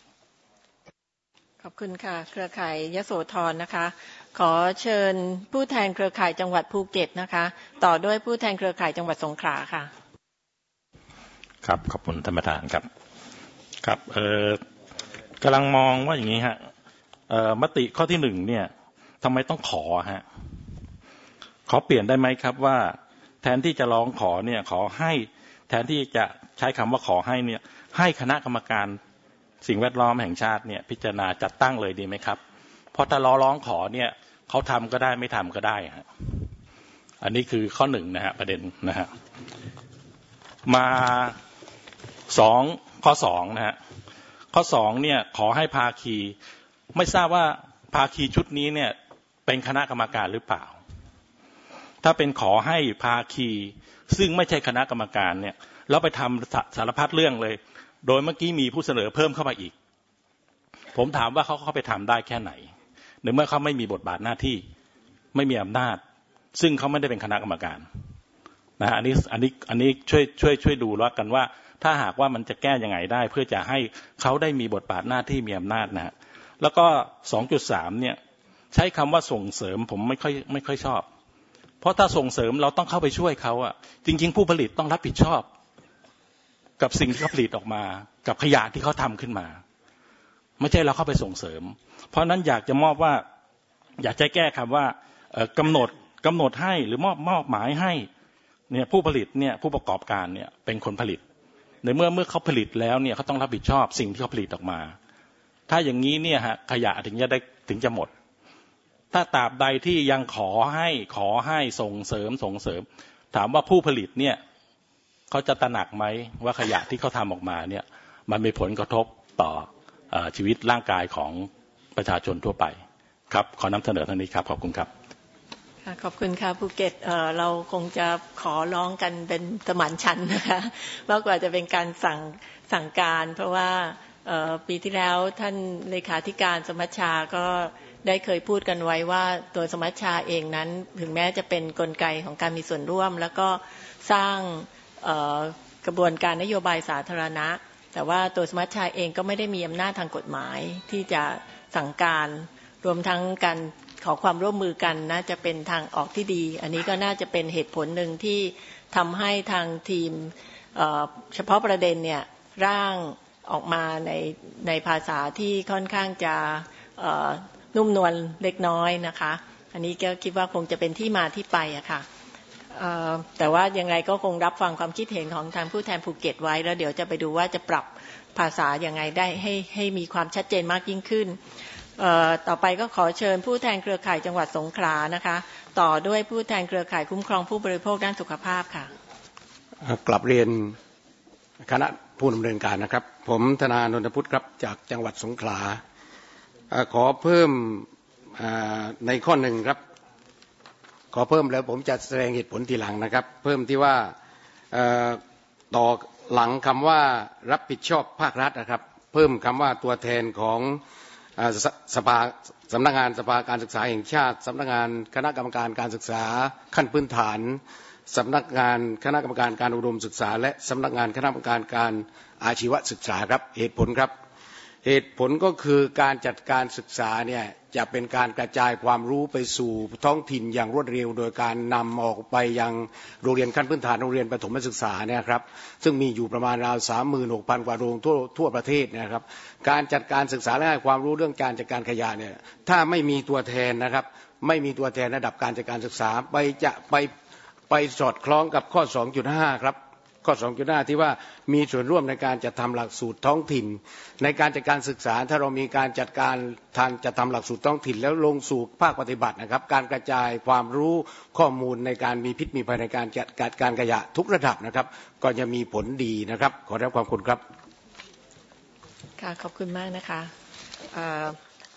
ขอบคุณค่ะเครือข่ายยโสธรนะคะขอเชิญผู้แทนเครือข่ายจังหวัดภูเก็ตนะคะต่อด้วยผู้แทนเครือข่ายจังหวัดสงขลาค่ะ
ครับขอบคุณท่านประธานครับครับเอ่อกำลังมองว่าอย่างนี้ฮะเอ่อมติข้อที่หนึ่งเนี่ยทำไมต้องขอฮะขอเปลี่ยนได้ไหมครับว่าแทนที่จะร้องขอเนี่ยขอให้แทนที่จะใช้คำว่าขอให้เนี่ยให้คณะกรรมการสิ่งแวดล้อมแห่งชาติเนี่ยพิจารณาจัดตั้งเลยดีไหมครับเพราะถ้าร้อร้องขอเนี่ยเขาทำก็ได้ไม่ทำก็ได้ฮะอันนี้คือข้อหนึ่งนะฮะประเด็นนะฮะมาสองข้อสองนะฮะข้อสองเนี่ยขอให้ภาคีไม่ทราบว่าภาคีชุดนี้เนี่ยเป็นคณะกรรมการหรือเปล่าถ้าเป็นขอให้ภาคีซึ่งไม่ใช่คณะกรรมการเนี่ยแล้วไปทำสารพัดเรื่องเลยโดยเมื่อกี้มีผู้เสนอเพิ่มเข้ามาอีกผมถามว่าเขาเข้าไปทำได้แค่ไหนในเมื่อเขาไม่มีบทบาทหน้าที่ไม่มีอำนาจซึ่งเขาไม่ได้เป็นคณะกรรมการนะฮะอันนี้อันนี้อันนี้ช่วยช่วยช่วยดูแล้วกันว่าถ้าหากว่ามันจะแก้ยังไงได้เพื่อจะให้เขาได้มีบทบาทหน้าที่มีอำนาจนะฮะแล้วก็ สองจุดสาม เนี่ยใช้คำว่าส่งเสริมผมไม่ค่อยไม่ค่อยชอบเพราะถ้าส่งเสริมเราต้องเข้าไปช่วยเขาอ่ะจริงๆผู้ผลิตต้องรับผิดชอบกับสิ่งที่เขาผลิตออกมากับขยะที่เขาทำขึ้นมาไม่ใช่เราเข้าไปส่งเสริมเพราะนั้นอยากจะมอบว่าอยากจะแก้คำว่ากำหนดกำหนดให้หรือมอบมอบหมายให้เนี่ยผู้ผลิตเนี่ยผู้ประกอบการเนี่ยเป็นคนผลิตในเมื่อเมื่อเขาผลิตแล้วเนี่ยเขาต้องรับผิดชอบสิ่งที่เขาผลิตออกมาถ้าอย่างนี้เนี่ยฮะขยะถึงจะได้ถึงจะหมดถ้าตราบใดที่ยังขอให้ขอให้ส่งเสริมส่งเสริมถามว่าผู้ผลิตเนี่ยเขาจะตระหนักไหมว่าขยะที่เขาทำออกมาเนี่ยมันมีผลกระทบต่อเอ่อชีวิตร่างกายของประชาชนทั่วไปครับขอนำเสนอท่านนี้ครับขอบคุณครับ
ขอบคุณค่ะภูเก็ต เอ่อ เราคงจะขอร้องกันเป็นสมานฉันท์นะคะมากกว่าจะเป็นการสั่งสั่งการเพราะว่าปีที่แล้วท่านเลขาธิการสมัชชาก็ได้เคยพูดกันไว้ว่าตัวสมัชชาเองนั้นถึงแม้จะเป็นกลไกของการมีส่วนร่วมแล้วก็สร้างกระบวนการนโยบายสาธารณะแต่ว่าตัวสมัชชาเองก็ไม่ได้มีอำนาจทางกฎหมายที่จะสั่งการรวมทั้งการขอความร่วมมือกันน่าจะเป็นทางออกที่ดีอันนี้ก็น่าจะเป็นเหตุผลหนึ่งที่ทำให้ทางทีมเฉพาะประเด็นเนี่ยร่างออกมาในในภาษาที่ค่อนข้างจะนุ่มนวลเล็กน้อยนะคะอันนี้ก็คิดว่าคงจะเป็นที่มาที่ไปอะค่ะแต่ว่ายังไงก็คงรับฟังความคิดเห็นของทางผู้แทนภูเก็ตไว้แล้วเดี๋ยวจะไปดูว่าจะปรับภาษายังไงได้ให้ให้มีความชัดเจนมากยิ่งขึ้นต่อไปก็ขอเชิญผู้แทนเครือข่ายจังหวัดสงขลานะคะต่อด้วยผู้แทนเครือข่ายคุ้มครองผู้บริโภคด้านสุขภาพค่ะ
กลับเรียนคณะผู้ดำเนินการนะครับผมธนานนทพุทธครับจากจังหวัดสงขลาขอเพิ่มในข้อหนึ่งครับขอเพิ่มแล้วผมจะแสดงเหตุผลทีหลังนะครับเพิ่มที่ว่าต่อหลังคำว่ารับผิดชอบภาครัฐนะครับเพิ่มคำว่าตัวแทนของสภาสำนักงานสภาการศึกษาแห่งชาติสำนักงานคณะกรรมการการศึกษาขั้นพื้นฐานสำนักงานคณะกรรมการการอุดมศึกษาและสำนักงานคณะกรรมการการอาชีวศึกษาครับเหตุผลครับเหตุผลก็คือการจัดการศึกษาเนี่ยจะเป็นการกระจายความรู้ไปสู่ท้องถิ่นอย่างรวดเร็วโดยการนำออกไปยังโรงเรียนขั้นพื้นฐานโรงเรียนประถมศึกษาเนี่ยครับซึ่งมีอยู่ประมาณราว สามหมื่นหกพัน กว่าโรงทั่วทั่วประเทศนะครับการจัดการศึกษาและให้ความรู้เรื่องการจัดการขยะเนี่ยถ้าไม่มีตัวแทนนะครับไม่มีตัวแทนระดับการจัดการศึกษาไปจะไปไปสอดคล้องกับข้อ สองจุดห้า ครับข้อ สองจุดห้า ที่ว่ามีส่วนร่วมในการจัดทำหลักสูตรท้องถิ่นในการจัดการศึกษาถ้าเรามีการจัดการทางจัดทำหลักสูตรท้องถิ่นแล้วลงสู่ภาคปฏิบัตินะครับการกระจายความรู้ข้อมูลในการมีพิษมีภัยในการจัดการขยะทุกระดับนะครับก็จะมีผลดีนะครับขอรับความขอบคุณครับ
ค่ะขอบคุณมากนะคะ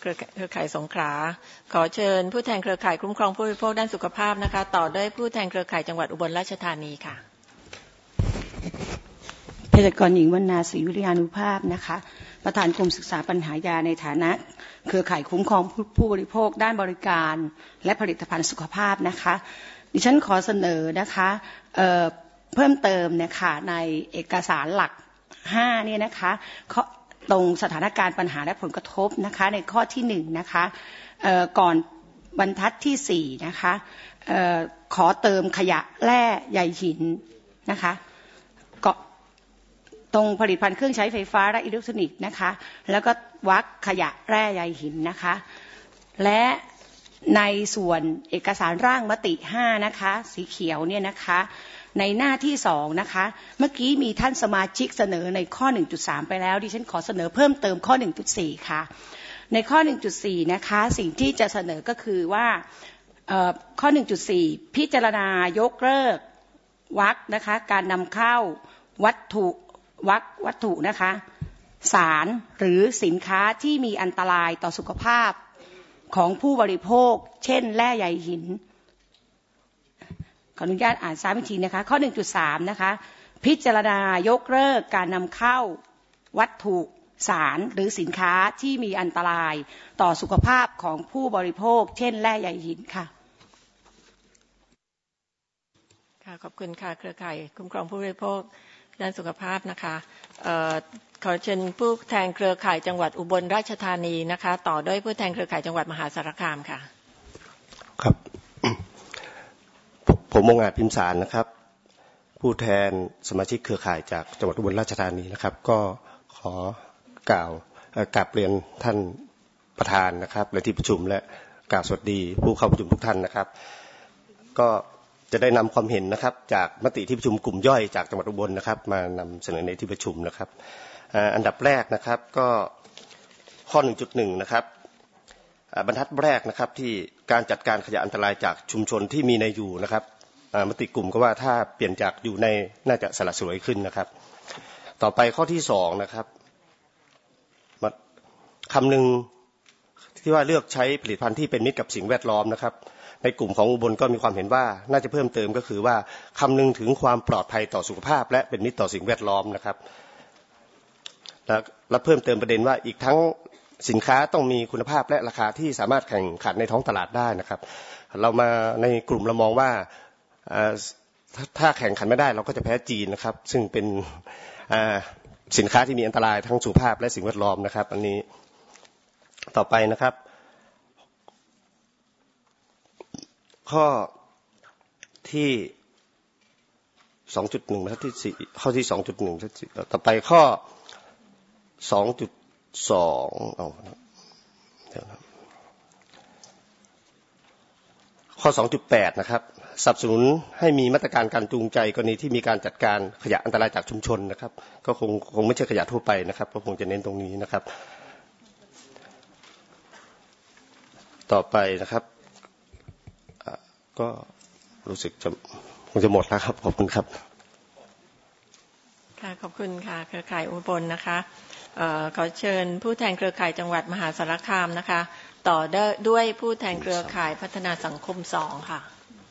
เครือข่ายสงขลาขอเชิญผู้แทนเครือข่ายคุ้มครองผู้บริโภคด้านสุขภาพนะคะต่อด้วยผู้แทนเครือข่ายจังหวัดอุบลราชธานีค่ะ
เภสัชกรหญิงวรรณาศรีวิริยานุภาพนะคะประธานกรมศึกษาปัญหายาในฐานะเครือข่ายคุ้มครองผู้บริโภคด้านบริการและผลิตภัณฑ์สุขภาพนะคะดิฉันขอเสนอนะคะ เอ่อ เพิ่มเติมนะคะในเอกสารหลักห้าเนี่ยนะคะตรงสถานการณ์ปัญหาและผลกระทบนะคะในข้อที่หนึ่งนะคะก่อนบรรทัดที่สี่นะคะขอเติมขยะแร่ใยหินนะคะก็ตรงผลิตภัณฑ์เครื่องใช้ไฟฟ้าและอิเล็กทรอนิกส์นะคะแล้วก็วรรคขยะแร่ใยหินนะคะและในส่วนเอกสารร่างมติห้านะคะสีเขียวเนี่ยนะคะในหน้าที่สองนะคะเมื่อกี้มีท่านสมาชิกเสนอในข้อ หนึ่งจุดสาม ไปแล้วดิฉันขอเสนอเพิ่มเติมข้อ หนึ่งจุดสี่ ค่ะในข้อ หนึ่งจุดสี่ นะคะสิ่งที่จะเสนอก็คือว่าข้อ หนึ่งจุดสี่ พิจารณายกเลิกวรรคนะคะการนำเข้าวัตถุวรรควัตถุนะคะสารหรือสินค้าที่มีอันตรายต่อสุขภาพของผู้บริโภคเช่นแร่ใยหินขออนุญาตอ่านซ้ำอีกทีนะคะข้อ หนึ่งจุดสาม นะคะพิจารณายกเลิกการนำเข้าวัตถุสารหรือสินค้าที่มีอันตรายต่อสุขภาพของผู้บริโภคเช่นแร่ใยหินค่ะ
ค่ะขอบคุณค่ะเครือข่ายคุ้มครองผู้บริโภคด้านสุขภาพนะคะเอ่อขอเชิญผู้แทนเครือข่ายจังหวัดอุบลราชธานีนะคะต่อด้วยผู้แทนเครือข่ายจังหวัดมหาสารคามค่ะ
ครับผมมงอาจพิมสารนะครับผู้แทนสมาชิกเครือข่ายจากจังหวัดอุบลราชธานีนะครับก็ขอกล่าวกราบเรียนท่านประธานนะครับและที่ประชุมและกล่าวสวัสดีผู้เข้าประชุมทุกท่านนะครับก็จะได้นำความเห็นนะครับจากมติที่ประชุมกลุ่มย่อยจากจังหวัดอุบลนะครับมานำเสนอในที่ประชุมนะครับอันดับแรกนะครับก็ข้อ หนึ่งจุดหนึ่ง นะครับบรรทัดแรกนะครับที่การจัดการขยะอันตรายจากชุมชนที่มีในอยู่นะครับมติกลุ่มก็ว่าถ้าเปลี่ยนจากอยู่ในน่าจะสละสลวยขึ้นนะครับต่อไปข้อที่สองนะครับคำหนึ่งที่ว่าเลือกใช้ผลิตภัณฑ์ที่เป็นมิตรกับสิ่งแวดล้อมนะครับในกลุ่มของอุบลก็มีความเห็นว่าน่าจะเพิ่มเติมก็คือว่าคำนึงถึงความปลอดภัยต่อสุขภาพและเป็นมิตรต่อสิ่งแวดล้อมนะครับและและเพิ่มเติมประเด็นว่าอีกทั้งสินค้าต้องมีคุณภาพและราคาที่สามารถแข่งขันในท้องตลาดได้นะครับเรามาในกลุ่มเรามองว่าถ้าแข่งขันไม่ได้เราก็จะแพ้จีนนะครับซึ่งเป็นสินค้าที่มีอันตรายทั้งสุขภาพและสิ่งแวดล้อมนะครับอันนี้ต่อไปนะครับข้อที่ สองจุดหนึ่ง บรรทัดที่สี่ข้อที่ สองจุดหนึ่ง ต่อไปข้อ สองจุดสอง เอาเดี๋ยวนะข้อ สองจุดแปด นะครับสนับสนุนให้มีมาตรการการจูงใจกรณีที่มีการจัดการขยะอันตรายจากชุมชนนะครับก็คงคงไม่ใช่ขยะทั่วไปนะครับก็คงจะเน้นตรงนี้นะครับต่อไปนะครับก็รู้สึกจะคงจะหมดแล้วครับขอบคุณครับ
ค่ะขอบคุณค่ะเครือข่ายอุบลนะคะเอ่อขอเชิญผู้แทนเครือข่ายจังหวัดมหาสารคามนะคะต่อด้วยผู้แทนเครือข่ายพัฒนาสังคมสองค่ะ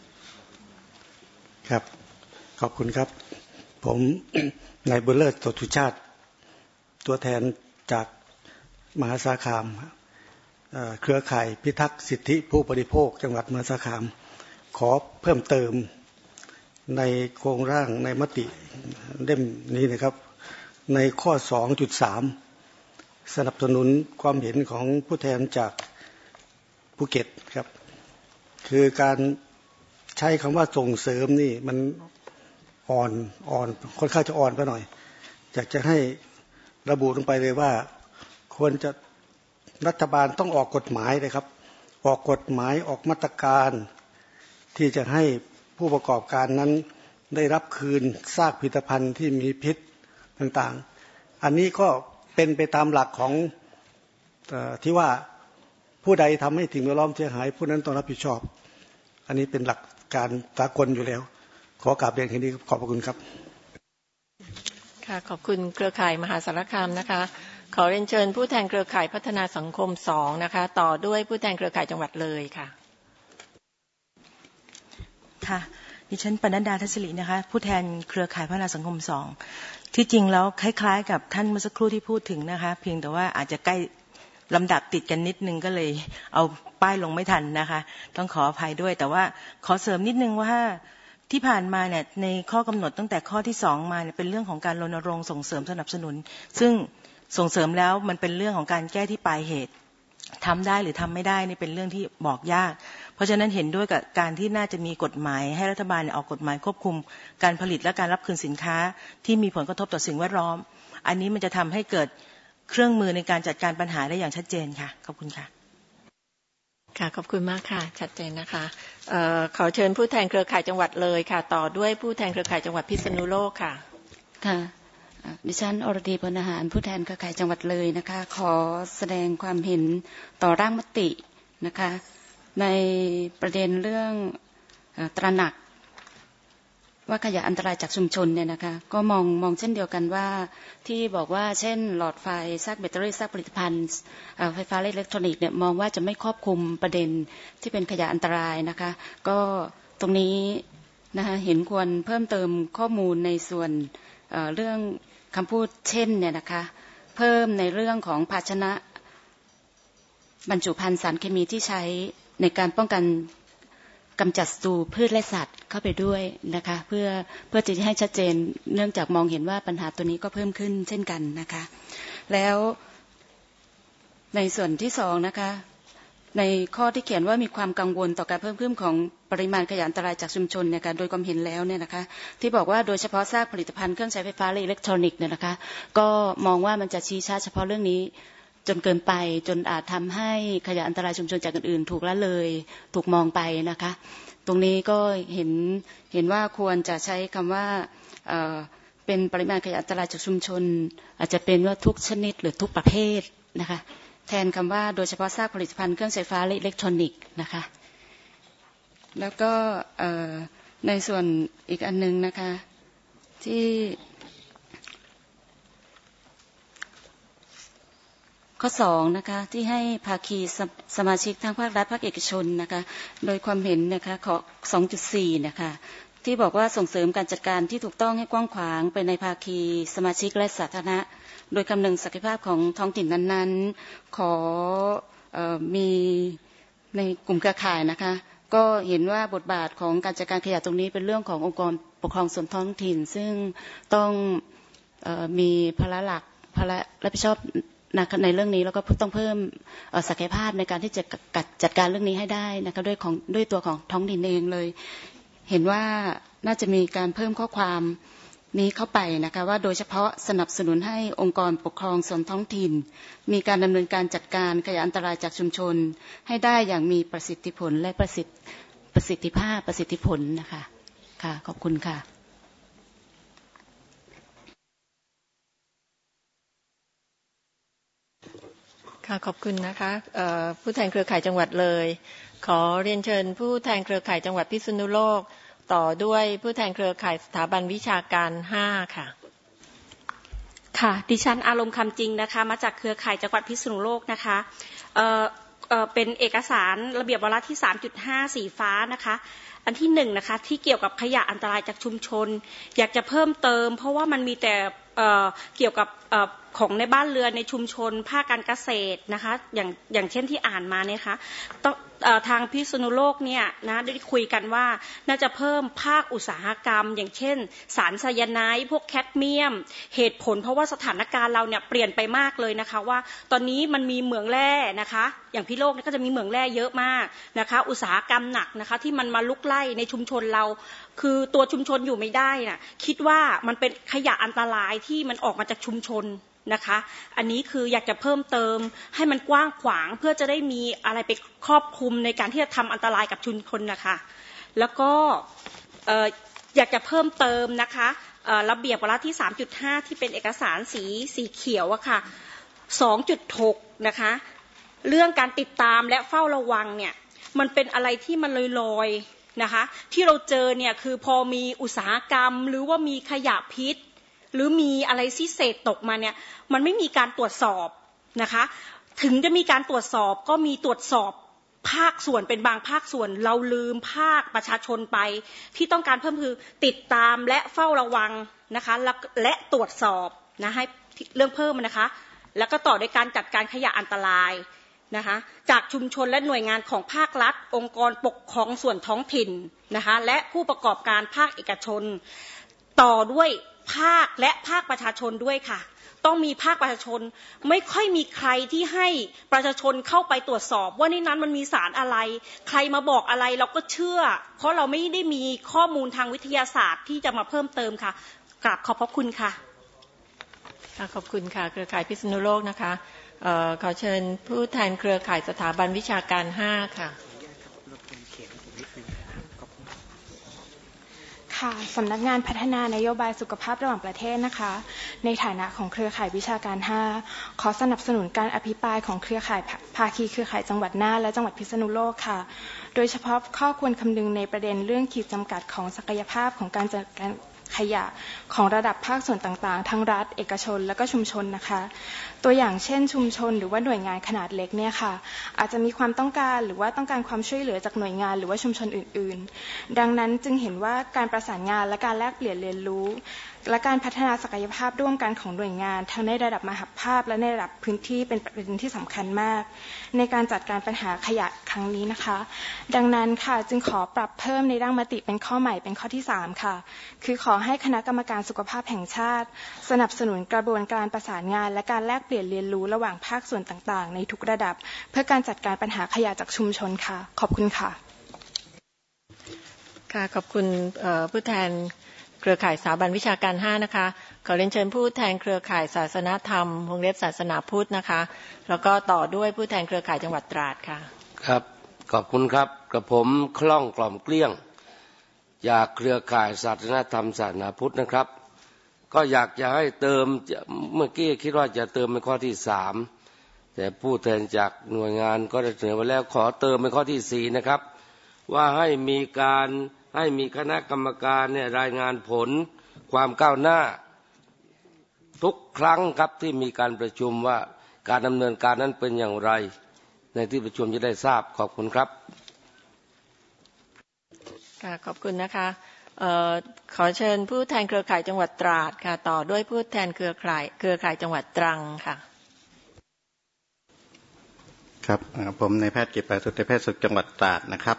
ครับขอบคุณครับผมนายบุญเลิศโสตุชาติตัวแทนจากมหาสารคามเครือข่ายพิทักษ์สิทธิผู้บริโภคจังหวัดมหาสารคามขอเพิ่มเติมในโครงร่างในมติเล่มนี้นะครับในข้อ สองจุดสาม สนับสนุนความเห็นของผู้แทนจากภูเก็ตครับคือการใช้คำว่าส่งเสริมนี่มันอ่อนอ่อนค่อนข้างจะอ่อนไปหน่อยอยากจะให้ระบุลงไปเลยว่าควรจะรัฐบาลต้องออกกฎหมายเลยครับออกกฎหมายออกมาตรการที่จะให้ผู้ประกอบการนั้นได้รับคืนซากผลิตภัณฑ์ที่มีพิษต่างๆอันนี้ก็เป็นไปตามหลักของเอ่อที่ว่าผู้ใดทำให้สิ่งแวดล้อมเสียหายผู้นั้นต้องรับผิดชอบอันนี้เป็นหลักการสากลอยู่แล้วขอกราบเรียนแค่นี้ขอบพระคุณครับ
ค่ะขอบคุณเครือข่ายมหาสารคามนะคะขอเรียนเชิญผู้แทนเครือข่ายพัฒนาสังคมสองนะคะต่อด้วยผู้แทนเครือข่ายจังหวัดเลยค่ะ
ค่ะดิฉันปนัดดาทัศรินะคะผู้แทนเครือข่ายพัฒนาสังคมสองที่จริงแล้วคล้ายๆกับท่านเมื่อสักครู่ที่พูดถึงนะคะเพียงแต่ว่าอาจจะใกล้ลำดับติดกันนิดนึงก็เลยเอาป้ายลงไม่ทันนะคะต้องขออภัยด้วยแต่ว่าขอเสริมนิดนึงว่าที่ผ่านมาเนี่ยในข้อกำหนดตั้งแต่ข้อที่สองมาเนี่ยเป็นเรื่องของการรณรงค์ส่งเสริมสนับสนุนซึ่งส่งเสริมแล้วมันเป็นเรื่องของการแก้ที่ปลายเหตุทำได้หรือทำไม่ได้นี่เป็นเรื่องที่บอกยากเพราะฉะนั้นเห็นด้วยกับการที่น่าจะมีกฎหมายให้รัฐบาลออกกฎหมายควบคุมการผลิตและการรับคืนสินค้าที่มีผลกระทบต่อสิ่งแวดล้อมอันนี้มันจะทำให้เกิดเครื่องมือในการจัดการปัญหาได้อย่างชัดเจนค่ะขอบคุณค่ะ
ค่ะขอบคุณมากค่ะชัดเจนนะคะเอ่อขอเชิญผู้แทนเครือข่ายจังหวัดเลยค่ะต่อด้วยผู้แทนเครือข่ายจังหวัดพิษณุโลกค่ะ
ค่ะดิฉันอรดีพลอาหารผู้แทนเครือข่ายจังหวัดเลยนะคะขอแสดงความเห็นต่อร่างมตินะคะในประเด็นเรื่องตระหนักว่าขยะอันตรายจากชุมชนเนี่ยนะคะก็มองมองเช่นเดียวกันว่าที่บอกว่าเช่นหลอดไฟซากแบตเตอรี่ซากผลิตภัณฑ์ไฟฟ้าอิเล็กทรอนิกส์เนี่ยมองว่าจะไม่ครอบคลุมประเด็นที่เป็นขยะอันตรายนะคะก็ตรงนี้นะคะเห็นควรเพิ่มเติมข้อมูลในส่วนเอ่อเรื่องคำพูดเช่นเนี่ยนะคะเพิ่มในเรื่องของภาชนะบรรจุภัณฑ์สารเคมีที่ใช้ในการป้องกันกำจัดศัตรูพืชและสัตว์เข้าไปด้วยนะคะเพื่อเพื่อจะให้ชัดเจนเนื่องจากมองเห็นว่าปัญหาตัวนี้ก็เพิ่มขึ้นเช่นกันนะคะแล้วในส่วนที่สองนะคะในข้อที่เขียนว่ามีความกังวลต่อการเพิ่มขึ้นของปริมาณขยะอันตรายจากชุมชนเนี่ยค่ะโดยความเห็นแล้วเนี่ยนะคะที่บอกว่าโดยเฉพาะซากผลิตภัณฑ์เครื่องใช้ไฟฟ้าและอิเล็กทรอนิกส์เนี่ยนะคะก็มองว่ามันจะชี้ชัดเฉพาะเรื่องนี้จนเกินไปจนอาจทำให้ขยะอันตรายชุมชนจากอื่นๆถูกละเลยถูกมองไปนะคะตรงนี้ก็เห็นเห็นว่าควรจะใช้คำว่าเอ่อเป็นปริมาณขยะอันตรายจากชุมชนอาจจะเป็นว่าทุกชนิดหรือทุกประเภทนะคะแทนคำว่าโดยเฉพาะซากผลิตภัณฑ์เครื่องใช้ไฟฟ้าและอิเล็กทรอนิกส์นะคะแล้วก็ในส่วนอีกอันนึงนะคะที่ข้อสองนะคะที่ให้ภาคีสมาชิกทั้งภาครัฐภาคเอกชนนะคะโดยความเห็นนะคะขอ สองจุดสี่ นะคะที่บอกว่าส่งเสริมการจัดการที่ถูกต้องให้กว้างขวางไปในภาคีสมาชิกและสาธารณะโดยคำนึงศักยภาพของท้องถิ่นนั้นๆขอเอ่อมีในกลุ่มเครือข่ายนะคะก็เห็นว่าบทบาทของการจัดการขยะตรงนี้เป็นเรื่องขององค์กรปกครองส่วนท้องถิ่นซึ่งต้องเอ่อมีภาระหลักภาระรับผิดชอบในเรื่องนี้แล้วก็ต้องเพิ่มศักยภาพในการที่จะจัดการเรื่องนี้ให้ได้นะคะด้วยของด้วยตัวของท้องถิ่นเองเลยเห็นว่าน่าจะมีการเพิ่มข้อความนี้เข้าไปนะคะว่าโดยเฉพาะสนับสนุนให้องค์กรปกครองส่วนท้องถิ่นมีการดำเนินการจัดการขยะอันตรายจากชุมชนให้ได้อย่างมีประสิทธิผลและประสิทธิประสิทธิภาพประสิทธิผลนะคะค่ะขอบคุณค่ะ
ค่ะขอบคุณนะคะผู้แทนเครือข่ายจังหวัดเลยขอเรียนเชิญผู้แทนเครือข่ายจังหวัดพิษณุโลกต่อด้วยผู้แทนเครือข่ายสถาบันวิชาการห้าค่ะ
ค่ะดิฉันอารมณ์คำจริงนะคะมาจากเครือข่ายจังหวัดพิษณุโลกนะคะเอ่อเอ่อเป็นเอกสารระเบียบวาระที่ สามจุดห้า สีฟ้านะคะอันที่หนึ่งนะคะที่เกี่ยวกับขยะอันตรายจากชุมชนอยากจะเพิ่มเติมเพราะว่ามันมีแต่เอ่อเกี่ยวกับเอ่อของในบ้านเรือนในชุมชนภาคการเกษตรนะคะอย่างอย่างเช่นที่อ่านมาเนี่ยค่ะต้องทางพิษณุโลกเนี่ยนะได้คุยกันว่าน่าจะเพิ่มภาคอุตสาหกรรมอย่างเช่นสารไซยาไนด์พวกแคดเมียมเหตุผลเพราะว่าสถานการณ์เราเนี่ยเปลี่ยนไปมากเลยนะคะว่าตอนนี้มันมีเหมืองแร่นะคะอย่างพิโลกเนี่ยก็จะมีเหมืองแร่เยอะมากนะคะอุตสาหกรรมหนักนะคะที่มันมาลุกไล่ในชุมชนเราคือตัวชุมชนอยู่ไม่ได้น่ะคิดว่ามันเป็นขยะอันตรายที่มันออกมาจากชุมชนนะคะอันนี้คืออยากจะเพิ่มเติมให้มันกว้างขวางเพื่อจะได้มีอะไรไปครอบคลุมในการที่จะทำอันตรายกับชุมชนนะคะแล้วก็อยากจะเพิ่มเติมนะคะระเบียบวาระที่ สามจุดห้า ที่เป็นเอกสารสีสีเขียวอะค่ะ สองจุดหก นะคะเรื่องการติดตามและเฝ้าระวังเนี่ยมันเป็นอะไรที่มันลอยๆนะคะที่เราเจอเนี่ยคือพอมีอุตสาหกรรมหรือว่ามีขยะพิษหรือมีอะไรที่เศษตกมาเนี่ยมันไม่มีการตรวจสอบนะคะถึงจะมีการตรวจสอบก็มีตรวจสอบภาคส่วนเป็นบางภาคส่วนเราลืมภาคประชาชนไปที่ต้องการเพิ่มคือติดตามและเฝ้าระวังนะคะและและตรวจสอบนะให้เรื่องเพิ่มนะคะแล้วก็ต่อด้วยการจัดการขยะอันตรายนะคะจากชุมชนและหน่วยงานของภาครัฐองค์กรปกครองส่วนท้องถิ่นนะคะและผู้ประกอบการภาคเอกชนต่อด้วยภาคและภาคประชาชนด้วยค่ะต้องมีภาคประชาชนไม่ค่อยมีใครที่ให้ประชาชนเข้าไปตรวจสอบว่าในนั้นมันมีสารอะไรใครมาบอกอะไรเราก็เชื่อเพราะเราไม่ได้มีข้อมูลทางวิทยาศาสตร์ที่จะมาเพิ่มเติมค่ะกราบขอบพระคุณค่ะ
ขอบคุณค่ะเครือข่ายพิษณุโลกนะคะเอ่อขอเชิญผู้แทนเครือข่ายสถาบันวิชาการห้าค่ะ
ค่ะสำนักงานพัฒนานโยบายสุขภาพระหว่างประเทศนะคะในฐานะของเครือข่ายวิชาการห้าขอสนับสนุนการอภิปรายของเครือข่ายภาคีเครือข่ายจังหวัดน่านและจังหวัดพิษณุโลกค่ะโดยเฉพาะข้อควรคำนึงในประเด็นเรื่องขีดจำกัดของศักยภาพของการจัดการขยะของระดับภาคส่วนต่างๆทั้งรัฐเอกชนและก็ชุมชนนะคะตัวอย่างเช่นชุมชนหรือว่าหน่วยงานขนาดเล็กเนี่ยค่ะอาจจะมีความต้องการหรือว่าต้องการความช่วยเหลือจากหน่วยงานหรือว่าชุมชนอื่นๆดังนั้นจึงเห็นว่าการประสานงานและการแลกเปลี่ยนเรียนรู้และการพัฒนาศักยภาพร่วมกันของหน่วยงานทั้งในระดับมหภาคและในระดับพื้นที่เป็นประเด็นที่สำคัญมากในการจัดการปัญหาขยะครั้งนี้นะคะดังนั้นค่ะจึงขอปรับเพิ่มในร่างมติเป็นข้อใหม่เป็นข้อที่สามค่ะคือขอให้คณะกรรมการสุขภาพแห่งชาติสนับสนุนกระบวนการประสานงานและการแลกเปลี่ยนเรียนรู้ระหว่างภาคส่วนต่างๆในทุกระดับเพื่อการจัดการปัญหาขยะจากชุมชนค่ะขอบคุณค่ะ
ค่ะขอบคุณผู้แทนเครือข่ายสถาบันวิชาการห้านะคะขอเรียนเชิญผู้แทนเครือข่ายศาสนธรรมวงเล็บศาสนาพุทธนะคะแล้วก็ต่อด้วยผู้แทนเครือข่ายจังหวัดตราดค่ะ
ครับขอบคุณครับกระผมคล่องกล่อมเกลี้ยงจากเครือข่ายศาสนธรรมศาสนาพุทธนะครับก็อยากจะให้เติมเมื่อกี้คิดว่าจะเติมเป็นข้อที่สามแต่ผู้แทนจากหน่วยงานก็ได้เสนอมาแล้วขอเติมเป็นข้อที่สี่นะครับว่าให้มีการให้มีคณะกรรมการเนี่ยรายงานผลความก้าวหน้าทุกครั้งครับที่มีการประชุมว่าการดำเนินการนั้นเป็นอย่างไรในที่ประชุมจะได้ทราบขอบคุณครับ
ค่ะขอบคุณนะคะเอ่อขอเชิญผู้แทนเครือข่ายจังหวัดตราดค่ะต่อด้วยผู้แทนเครือข่ายเครือข่ายจังหวัดตรังค่ะ
ครับผมนายแพทย์กิตติประสุทธิ์แพทย์สุขจังหวัดตราดนะครับ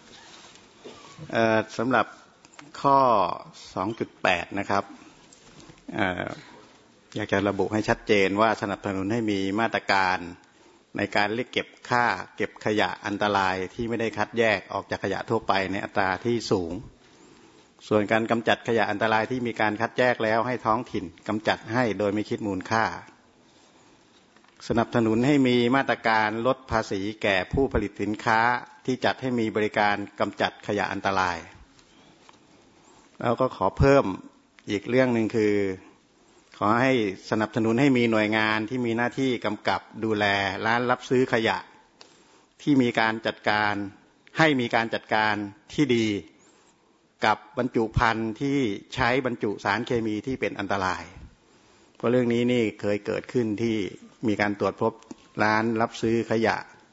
สำหรับข้อ สองจุดแปด นะครับ อ, อยากจะระบุให้ชัดเจนว่าสนับสนุนให้มีมาตรการในการเรียกเก็บค่าเก็บขยะอันตรายที่ไม่ได้คัดแยกออกจากขยะทั่วไปในอัตราที่สูงส่วนการกำจัดขยะอันตรายที่มีการคัดแยกแล้วให้ท้องถิ่นกำจัดให้โดยไม่คิดมูลค่าสนับสนุนให้มีมาตรการลดภาษีแก่ผู้ผลิตสินค้าที่จัดให้มีบริการกำจัดขยะอันตรายแล้วก็ขอเพิ่มอีกเรื่องหนึ่งคือขอให้สนับสนุนให้มีหน่วยงานที่มีหน้าที่กำกับดูแลร้านรับซื้อขยะที่มีการจัดการให้มีการจัดการที่ดีกับบรรจุภัณฑ์ที่ใช้บรรจุสารเคมีที่เป็นอันตรายเพราะเรื่องนี้นี่เคยเกิดขึ้นที่มีการตรวจพบร้านรับซื้อขยะ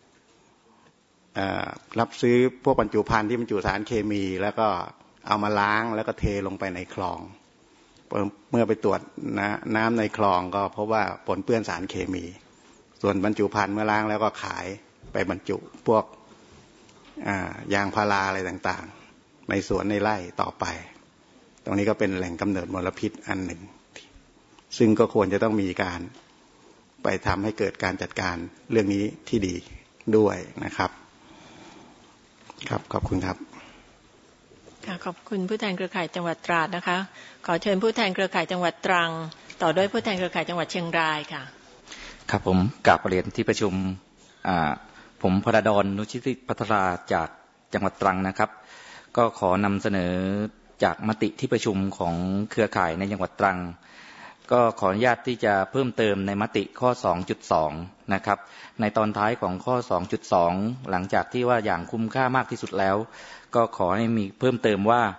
รับซื้อพวกบรรจุภัณฑ์ที่บรรจุสารเคมีแล้วก็เอามาล้างแล้วก็เทลงไปในคลองเมื่อไปตรวจน้ำในคลองก็พบว่าปนเปื้อนสารเคมีส่วนบรรจุภัณฑ์เมื่อล้างแล้วก็ขายไปบรรจุพวกยางพาราอะไรต่างๆในสวนในไร่ต่อไปตรงนี้ก็เป็นแหล่งกำเนิดมลพิษอันหนึ่งซึ่งก็ควรจะต้องมีการไปทำให้เกิดการจัดการเรื่องนี้ที่ดีด้วยนะครับครับขอบคุณครับ
ค่ะขอบคุณผู้แทนเครือข่ายจังหวัดตราดนะคะขอเชิญผู้แทนเครือข่ายจังหวัดตรังต่อด้วยผู้แทนเครือข่ายจังหวัดเชียงรายค่ะ
ครับผมกราบเรียนที่ประชุมผมพระดอนนุชิติพัฒนาจากจังหวัดตรังนะครับก็ขอนำเสนอจากมติที่ประชุมของเครือข่ายในจังหวัดตรังก็ขออนุญาตที่จะเพิ่มเติมในมติข้อ สองจุดสอง นะครับในตอนท้ายของข้อ สองจุดสอง หลังจากที่ว่าอย่างคุ้มค่ามากที่สุดแล้วก็ขอให้มีเพิ่มเติมว่า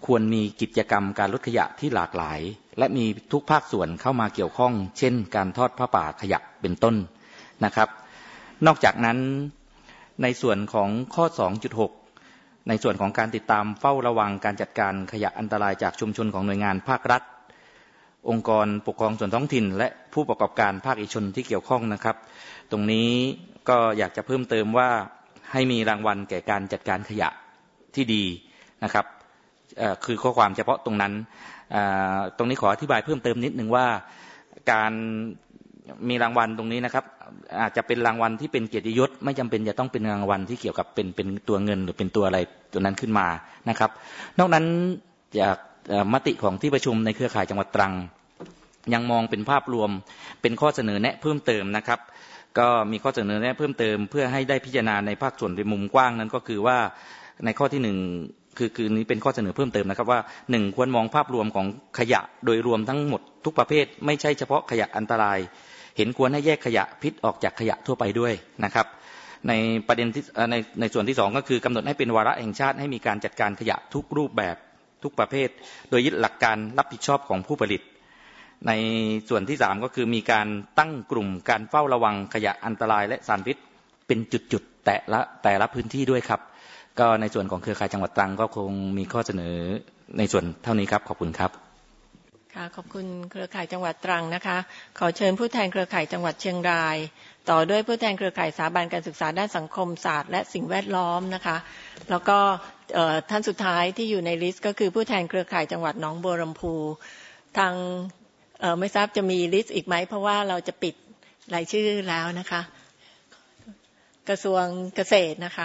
ควรมีกิจกรรมการลดขยะที่หลากหลายและมีทุกภาคส่วนเข้ามาเกี่ยวข้องเช่นการทอดผ้าป่าขยะเป็นต้นนะครับนอกจากนั้นในส่วนของข้อ สองจุดหก ในส่วนของการติดตามเฝ้าระวังการจัดการขยะอันตรายจากชุมชนของหน่วยงานภาครัฐองค์กรปกครองส่วนท้องถิ่นและผู้ประกอบการภาคเอกชนที่เกี่ยวข้องนะครับตรงนี้ก็อยากจะเพิ่มเติมว่าให้มีรางวัลแก่การจัดการขยะที่ดีนะครับคือข้อความเฉพาะตรงนั้นตรงนี้ขออธิบายเพิ่มเติมนิดนึงว่าการมีรางวัลตรงนี้นะครับอาจจะเป็นรางวัลที่เป็นเกียรติยศไม่จำเป็นจะต้องเป็นรางวัลที่เกี่ยวกับเป็นเป็นตัวเงินหรือเป็นตัวอะไรตัวนั้นขึ้นมานะครับนอกนั้นจากมติของที่ประชุมในเครือข่ายจังหวัดตรังยังมองเป็นภาพรวมเป็นข้อเสนอแนะเพิ่มเติมนะครับก็มีข้อเสนอแนะเพิ่มเติมเพื่อให้ได้พิจารณาในภาคส่วนในมุมกว้างนั้นก็คือว่าในข้อที่หนึ่งคือคือนี้เป็นข้อเสนอเพิ่มเติมนะครับว่าหนึ่งควรมองภาพรวมของขยะโดยรวมทั้งหมดทุกประเภทไม่ใช่เฉพาะขยะอันตรายเห็นควรให้แยกขยะพิษออกจากขยะทั่วไปด้วยนะครับในประเด็นที่ในในส่วนที่สองก็คือกำหนดให้เป็นวาระแห่งชาติให้มีการจัดการขยะทุกรูปแบบทุกประเภทโดยยึดหลักการรับผิดชอบของผู้ผลิตในส่วนที่สามก็คือมีการตั้งกลุ่มการเฝ้าระวังขยะอันตรายและสารพิษเป็นจุดๆแต่ละแต่ละพื้นที่ด้วยครับก็ในส่วนของเครือข่ายจังหวัดตรังก็คงมีข้อเสนอในส่วนเท่านี้ครับขอบคุณครับ
ค่ะขอบคุณเครือข่ายจังหวัดตรังนะคะขอเชิญผู้แทนเครือข่ายจังหวัดเชียงรายต่อด้วยผู้แทนเครือข่ายสถาบันการศึกษาด้านสังคมศาสตร์และสิ่งแวดล้อมนะคะแล้วก็ท่านสุดท้ายที่อยู่ในลิสต์ก็คือผู้แทนเครือข่ายจังหวัดหนองบัวลำพูทางไม่ทราบจะมีลิสต์อีกไหมเพราะว่าเราจะปิดรายชื่อแล้วนะคะกระทรวงเกษตรนะคะ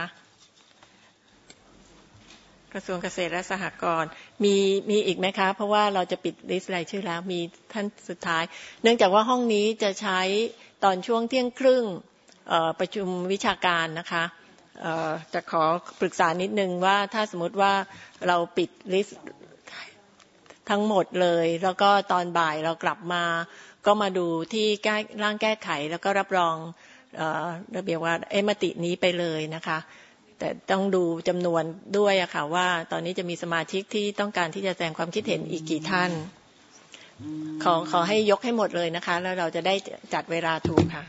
กระทรวงเกษตรและสหกรณ์มีมีอีกไหมคะเพราะว่าเราจะปิดลิสต์รายชื่อแล้วมีท่านสุดท้ายเนื่องจากว่าห้องนี้จะใช้ตอนช่วงเที่ยงครึ่งประชุมวิชาการนะคะจะขอปรึกษานิดนึงว่าถ้าสมมติว่าเราปิดลิสต์ทั้งหมดเลยแล้วก็ตอนบ่ายเรากลับมาก็มาดูที่แก้ร่างแก้ไขแล้วก็รับรองระเบียบว่าเอมตินี้ไปเลยนะคะแต่ต้องดูจำนวนด้วยอะค่ะว่าตอนนี้จะมีสมาชิกที่ต้องการที่จะแสดงความคิดเห็นอีกกี่ท่านขอขอให้ยกให้หมดเลยนะคะแล้วเราจะได้จัดเวลาถูกค่ะ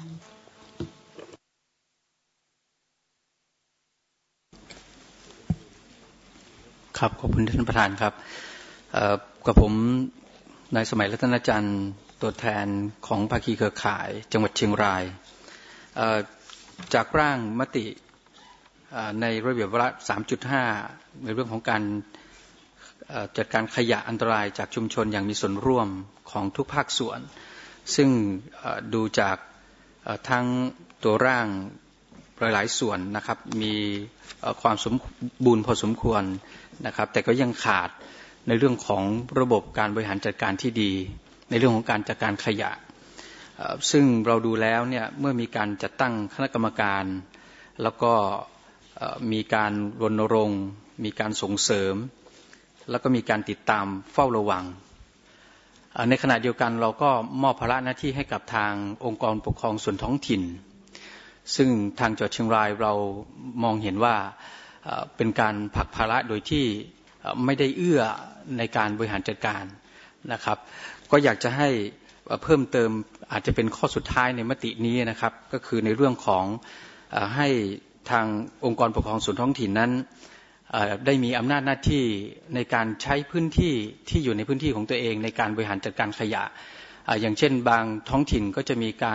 ครับขอบคุณท่านประธานครับกับผมนายสมัยรัตนจันทร์ตัวแทนของภาคีเครือข่ายจังหวัดเชียงรายจากร่างมติในระเบียบวาระ สามจุดห้า ในเรื่องของการจัดการขยะอันตรายจากชุมชนอย่างมีส่วนร่วมของทุกภาคส่วนซึ่งดูจากทั้งตัวร่างหลายๆส่วนนะครับมีความสมบูรณ์พอสมควรนะครับแต่ก็ยังขาดในเรื่องของระบบการบริหารจัดการที่ดีในเรื่องของการจัดการขยะซึ่งเราดูแล้วเนี่ยเมื่อมีการจัดตั้งคณะกรรมการแล้วก็มีการรณรงค์มีการส่งเสริมแล้วก็มีการติดตามเฝ้าระวังในขณะเดียวกันเราก็มอบภาระหน้าที่ให้กับทางองค์กรปกครองส่วนท้องถิ่นซึ่งทางจังหวัดเชียงรายเรามองเห็นว่าเป็นการผลักภาระโดยที่ไม่ได้เอื้อในการบริหารจัดการนะครับก็อยากจะให้เพิ่มเติมอาจจะเป็นข้อสุดท้ายในมตินี้นะครับก็คือในเรื่องของให้ทางองค์กรปกครองส่วนท้องถิ่นนั้นได้มีอำนาจหน้าที่ในการใช้พื้นที่ที่อยู่ในพื้นที่ของตัวเองในการบริหารจัดการขยะอย่างเช่นบางท้องถิ่นก็จะมีการ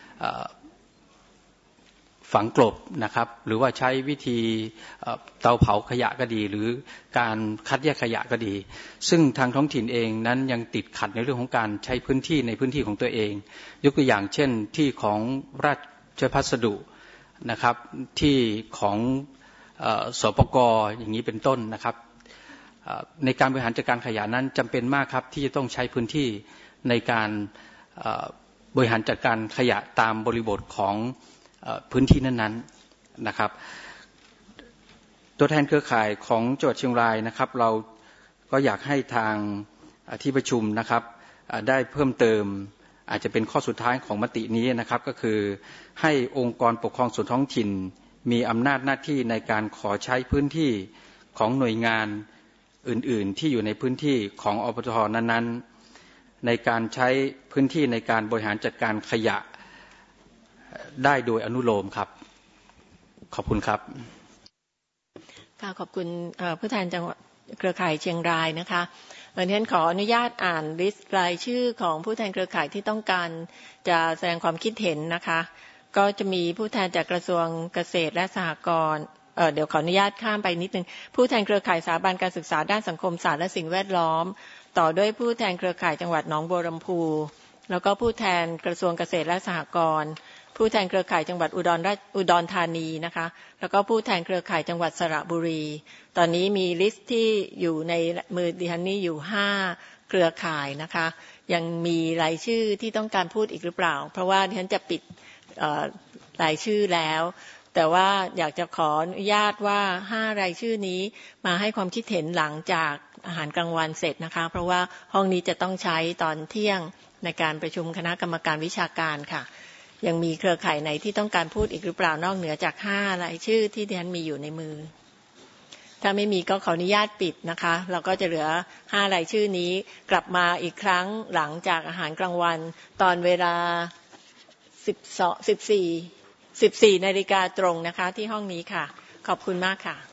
ฝังกลบนะครับหรือว่าใช้วิธีเตาเผาขยะก็ดีหรือการคัดแยกขยะก็ดีซึ่งทางท้องถิ่นเองนั้นยังติดขัดในเรื่องของการใช้พื้นที่ในพื้นที่ของตัวเองยกตัวอย่างเช่นที่ของราชพัสดุนะครับที่ของสปก.อย่างนี้เป็นต้นนะครับในการบริหารจัดการขยะนั้นจำเป็นมากครับที่จะต้องใช้พื้นที่ในการบริหารจัดการขยะตามบริบทของพื้นที่นั้นๆนะครับตัวแทนเครือข่ายของจังหวัดเชียงรายนะครับเราก็อยากให้ทางที่ประชุมนะครับได้เพิ่มเติมอาจจะเป็นข้อสุดท้ายของมตินี้นะครับก็คือให้องค์กรปกครองส่วนท้องถิ่นมีอำนาจหน้าที่ในการขอใช้พื้นที่ของหน่วยงานอื่นๆที่อยู่ในพื้นที่ของอปทนั้นๆในการใช้พื้นที่ในการบริหารจัดการขยะได้โดยอนุโลมครับขอบคุณครับ
ค่ะขอบคุณผู้แทนจังหวัดเครือข่ายเชียงรายนะคะวันนี้ขออนุญาตอ่านลิสต์รายชื่อของผู้แทนเครือข่ายที่ต้องการจะแสดงความคิดเห็นนะคะก็จะมีผู้แทนจากกระทรวงเกษตรและสหกรณ์เอ่อเดี๋ยวขออนุญาตข้ามไปนิดนึงผู้แทนเครือข่ายสถาบันการศึกษาด้านสังคมศาสตร์และสิ่งแวดล้อมต่อด้วยผู้แทนเครือข่ายจังหวัดหนองบัวลำพูแล้วก็ผู้แทนกระทรวงเกษตรและสหกรณ์ผู้แทนเครือข่ายจังหวัดอุดรราชอุดรธานีนะคะแล้วก็ผู้แทนเครือข่ายจังหวัดสระบุรีตอนนี้มีลิสต์ที่อยู่ในมือดิฉันนี่อยู่ห้าเครือข่ายนะคะยังมีรายชื่อที่ต้องการพูดอีกหรือเปล่าเพราะว่าดิฉันจะปิดรายชื่อแล้วแต่ว่าอยากจะขออนุญาตว่าห้ารายชื่อนี้มาให้ความคิดเห็นหลังจากอาหารกลางวันเสร็จนะคะเพราะว่าห้องนี้จะต้องใช้ตอนเที่ยงในการประชุมคณะกรรมการวิชาการค่ะยังมีเครือข่ายไหนที่ต้องการพูดอีกหรือเปล่านอกเหนือจากห้ารายชื่อที่ดิฉันมีอยู่ในมือถ้าไม่มีก็ขออนุญาตปิดนะคะเราก็จะเหลือห้ารายชื่อนี้กลับมาอีกครั้งหลังจากอาหารกลางวันตอนเวลาสิบสอง สิบสี่ สิบสี่นาฬิกาตรงนะคะที่ห้องนี้ค่ะขอบคุณมากค่ะ